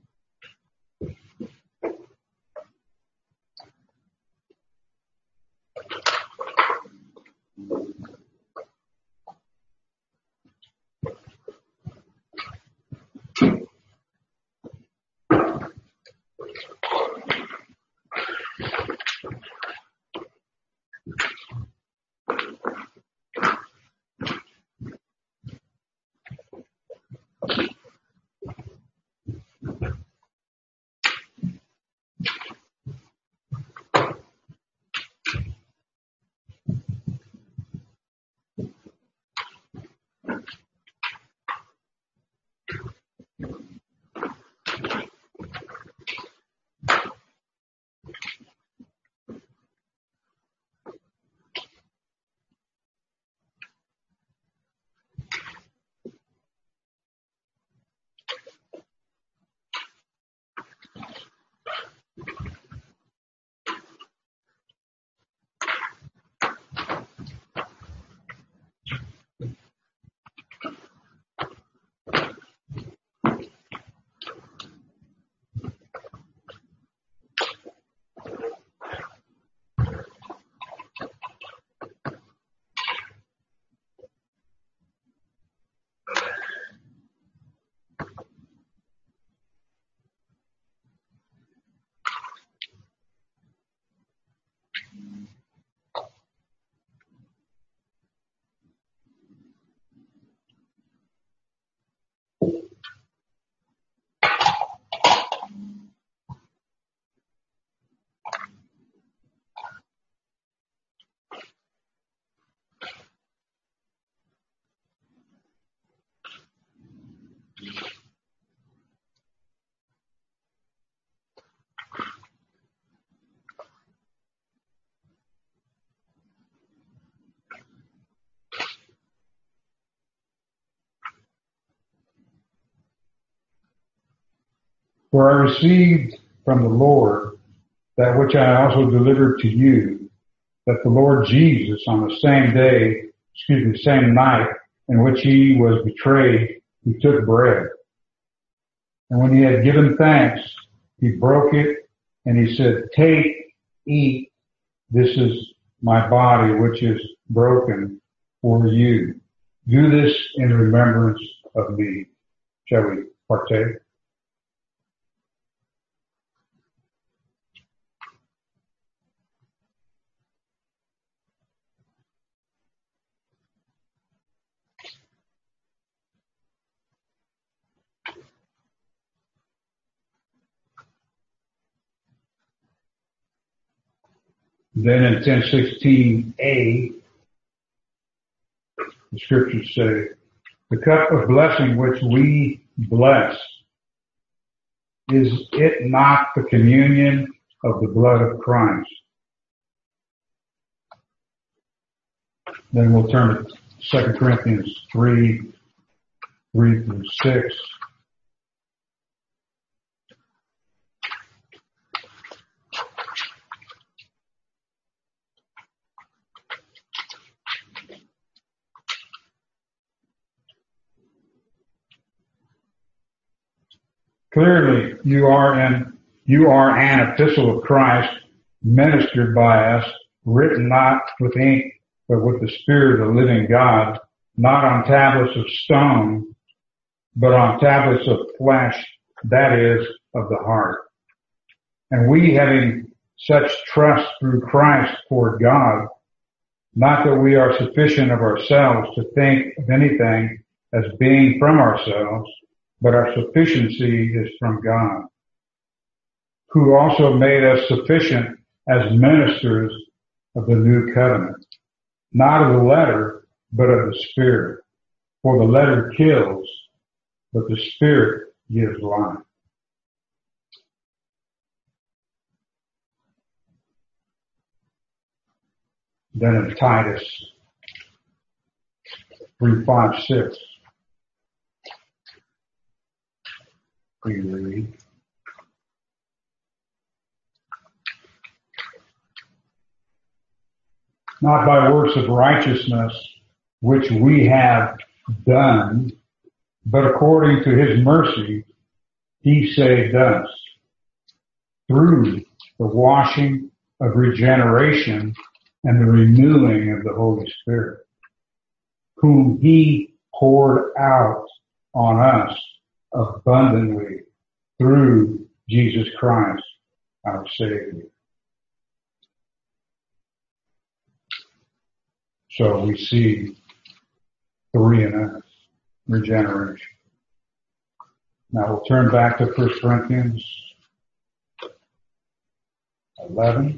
For I received from the Lord that which I also delivered to you, that the Lord Jesus on the same day, excuse me, same night in which he was betrayed, he took bread. And when he had given thanks, he broke it and he said, take, eat, this is my body which is broken for you. Do this in remembrance of me. Shall we partake? Then in ten sixteen a, the scriptures say, the cup of blessing which we bless, is it not the communion of the blood of Christ? Then we'll turn to Second Corinthians three, three through six. Clearly, you are an, you are an epistle of Christ, ministered by us, written not with ink, but with the Spirit of the living God, not on tablets of stone, but on tablets of flesh, that is, of the heart. And we, having such trust through Christ toward God, not that we are sufficient of ourselves to think of anything as being from ourselves, but our sufficiency is from God, who also made us sufficient as ministers of the new covenant, not of the letter, but of the Spirit. For the letter kills, but the Spirit gives life. Then in Titus three, five, six, we read, not by works of righteousness which we have done, but according to his mercy, he saved us through the washing of regeneration and the renewing of the Holy Spirit, whom he poured out on us abundantly through Jesus Christ, our Savior. So we see three in us, regeneration. Now we'll turn back to First Corinthians eleven.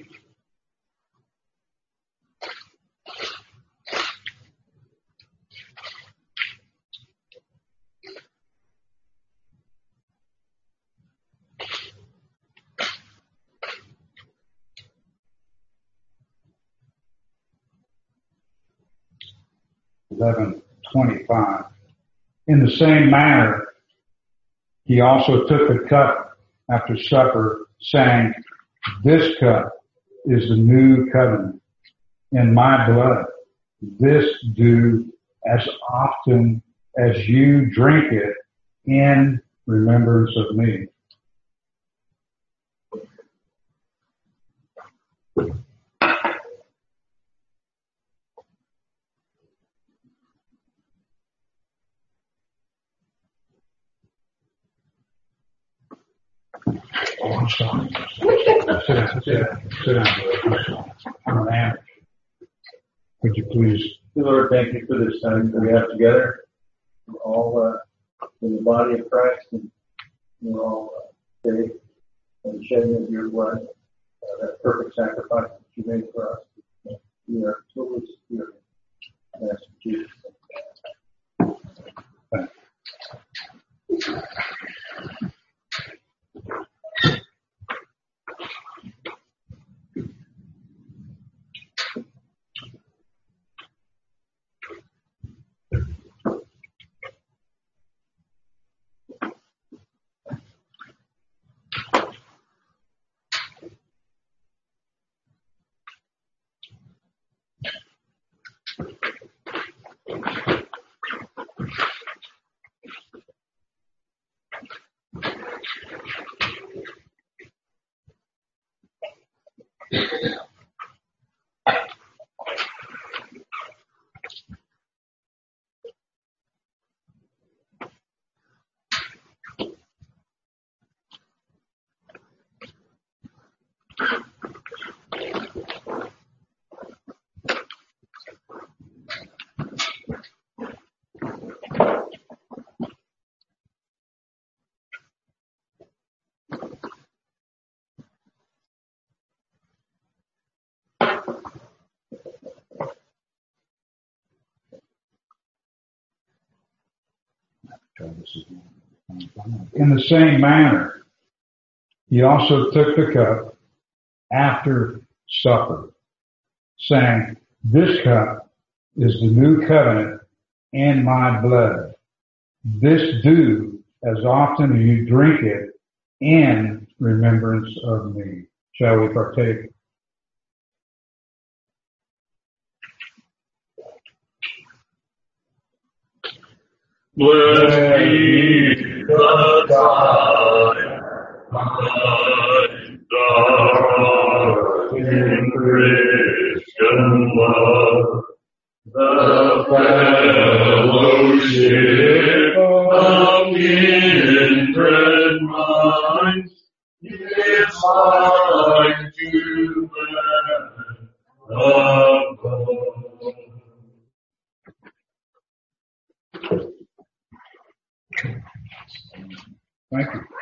eleven twenty-five. In the same manner, he also took the cup after supper, saying, this cup is the new covenant in my blood. This do as often as you drink it in remembrance of me. Oh, I'm sorry. Sit down, sit down, sit down. I'm sorry. I'm an amateur. Would you please? Lord, thank you for this time that we have together. We're all uh, in the body of Christ, and we're all uh, saved and shedding of your blood, uh, that perfect sacrifice that you made for us. We are totally secure. And that's Jesus. In the same manner, he also took the cup after supper, saying, "This cup is the new covenant in my blood. This do as often as you drink it in remembrance of me." Shall we partake? Blessed be the God, God in Christian love, the fellowship of kindred minds, is mine to man above. Thank you.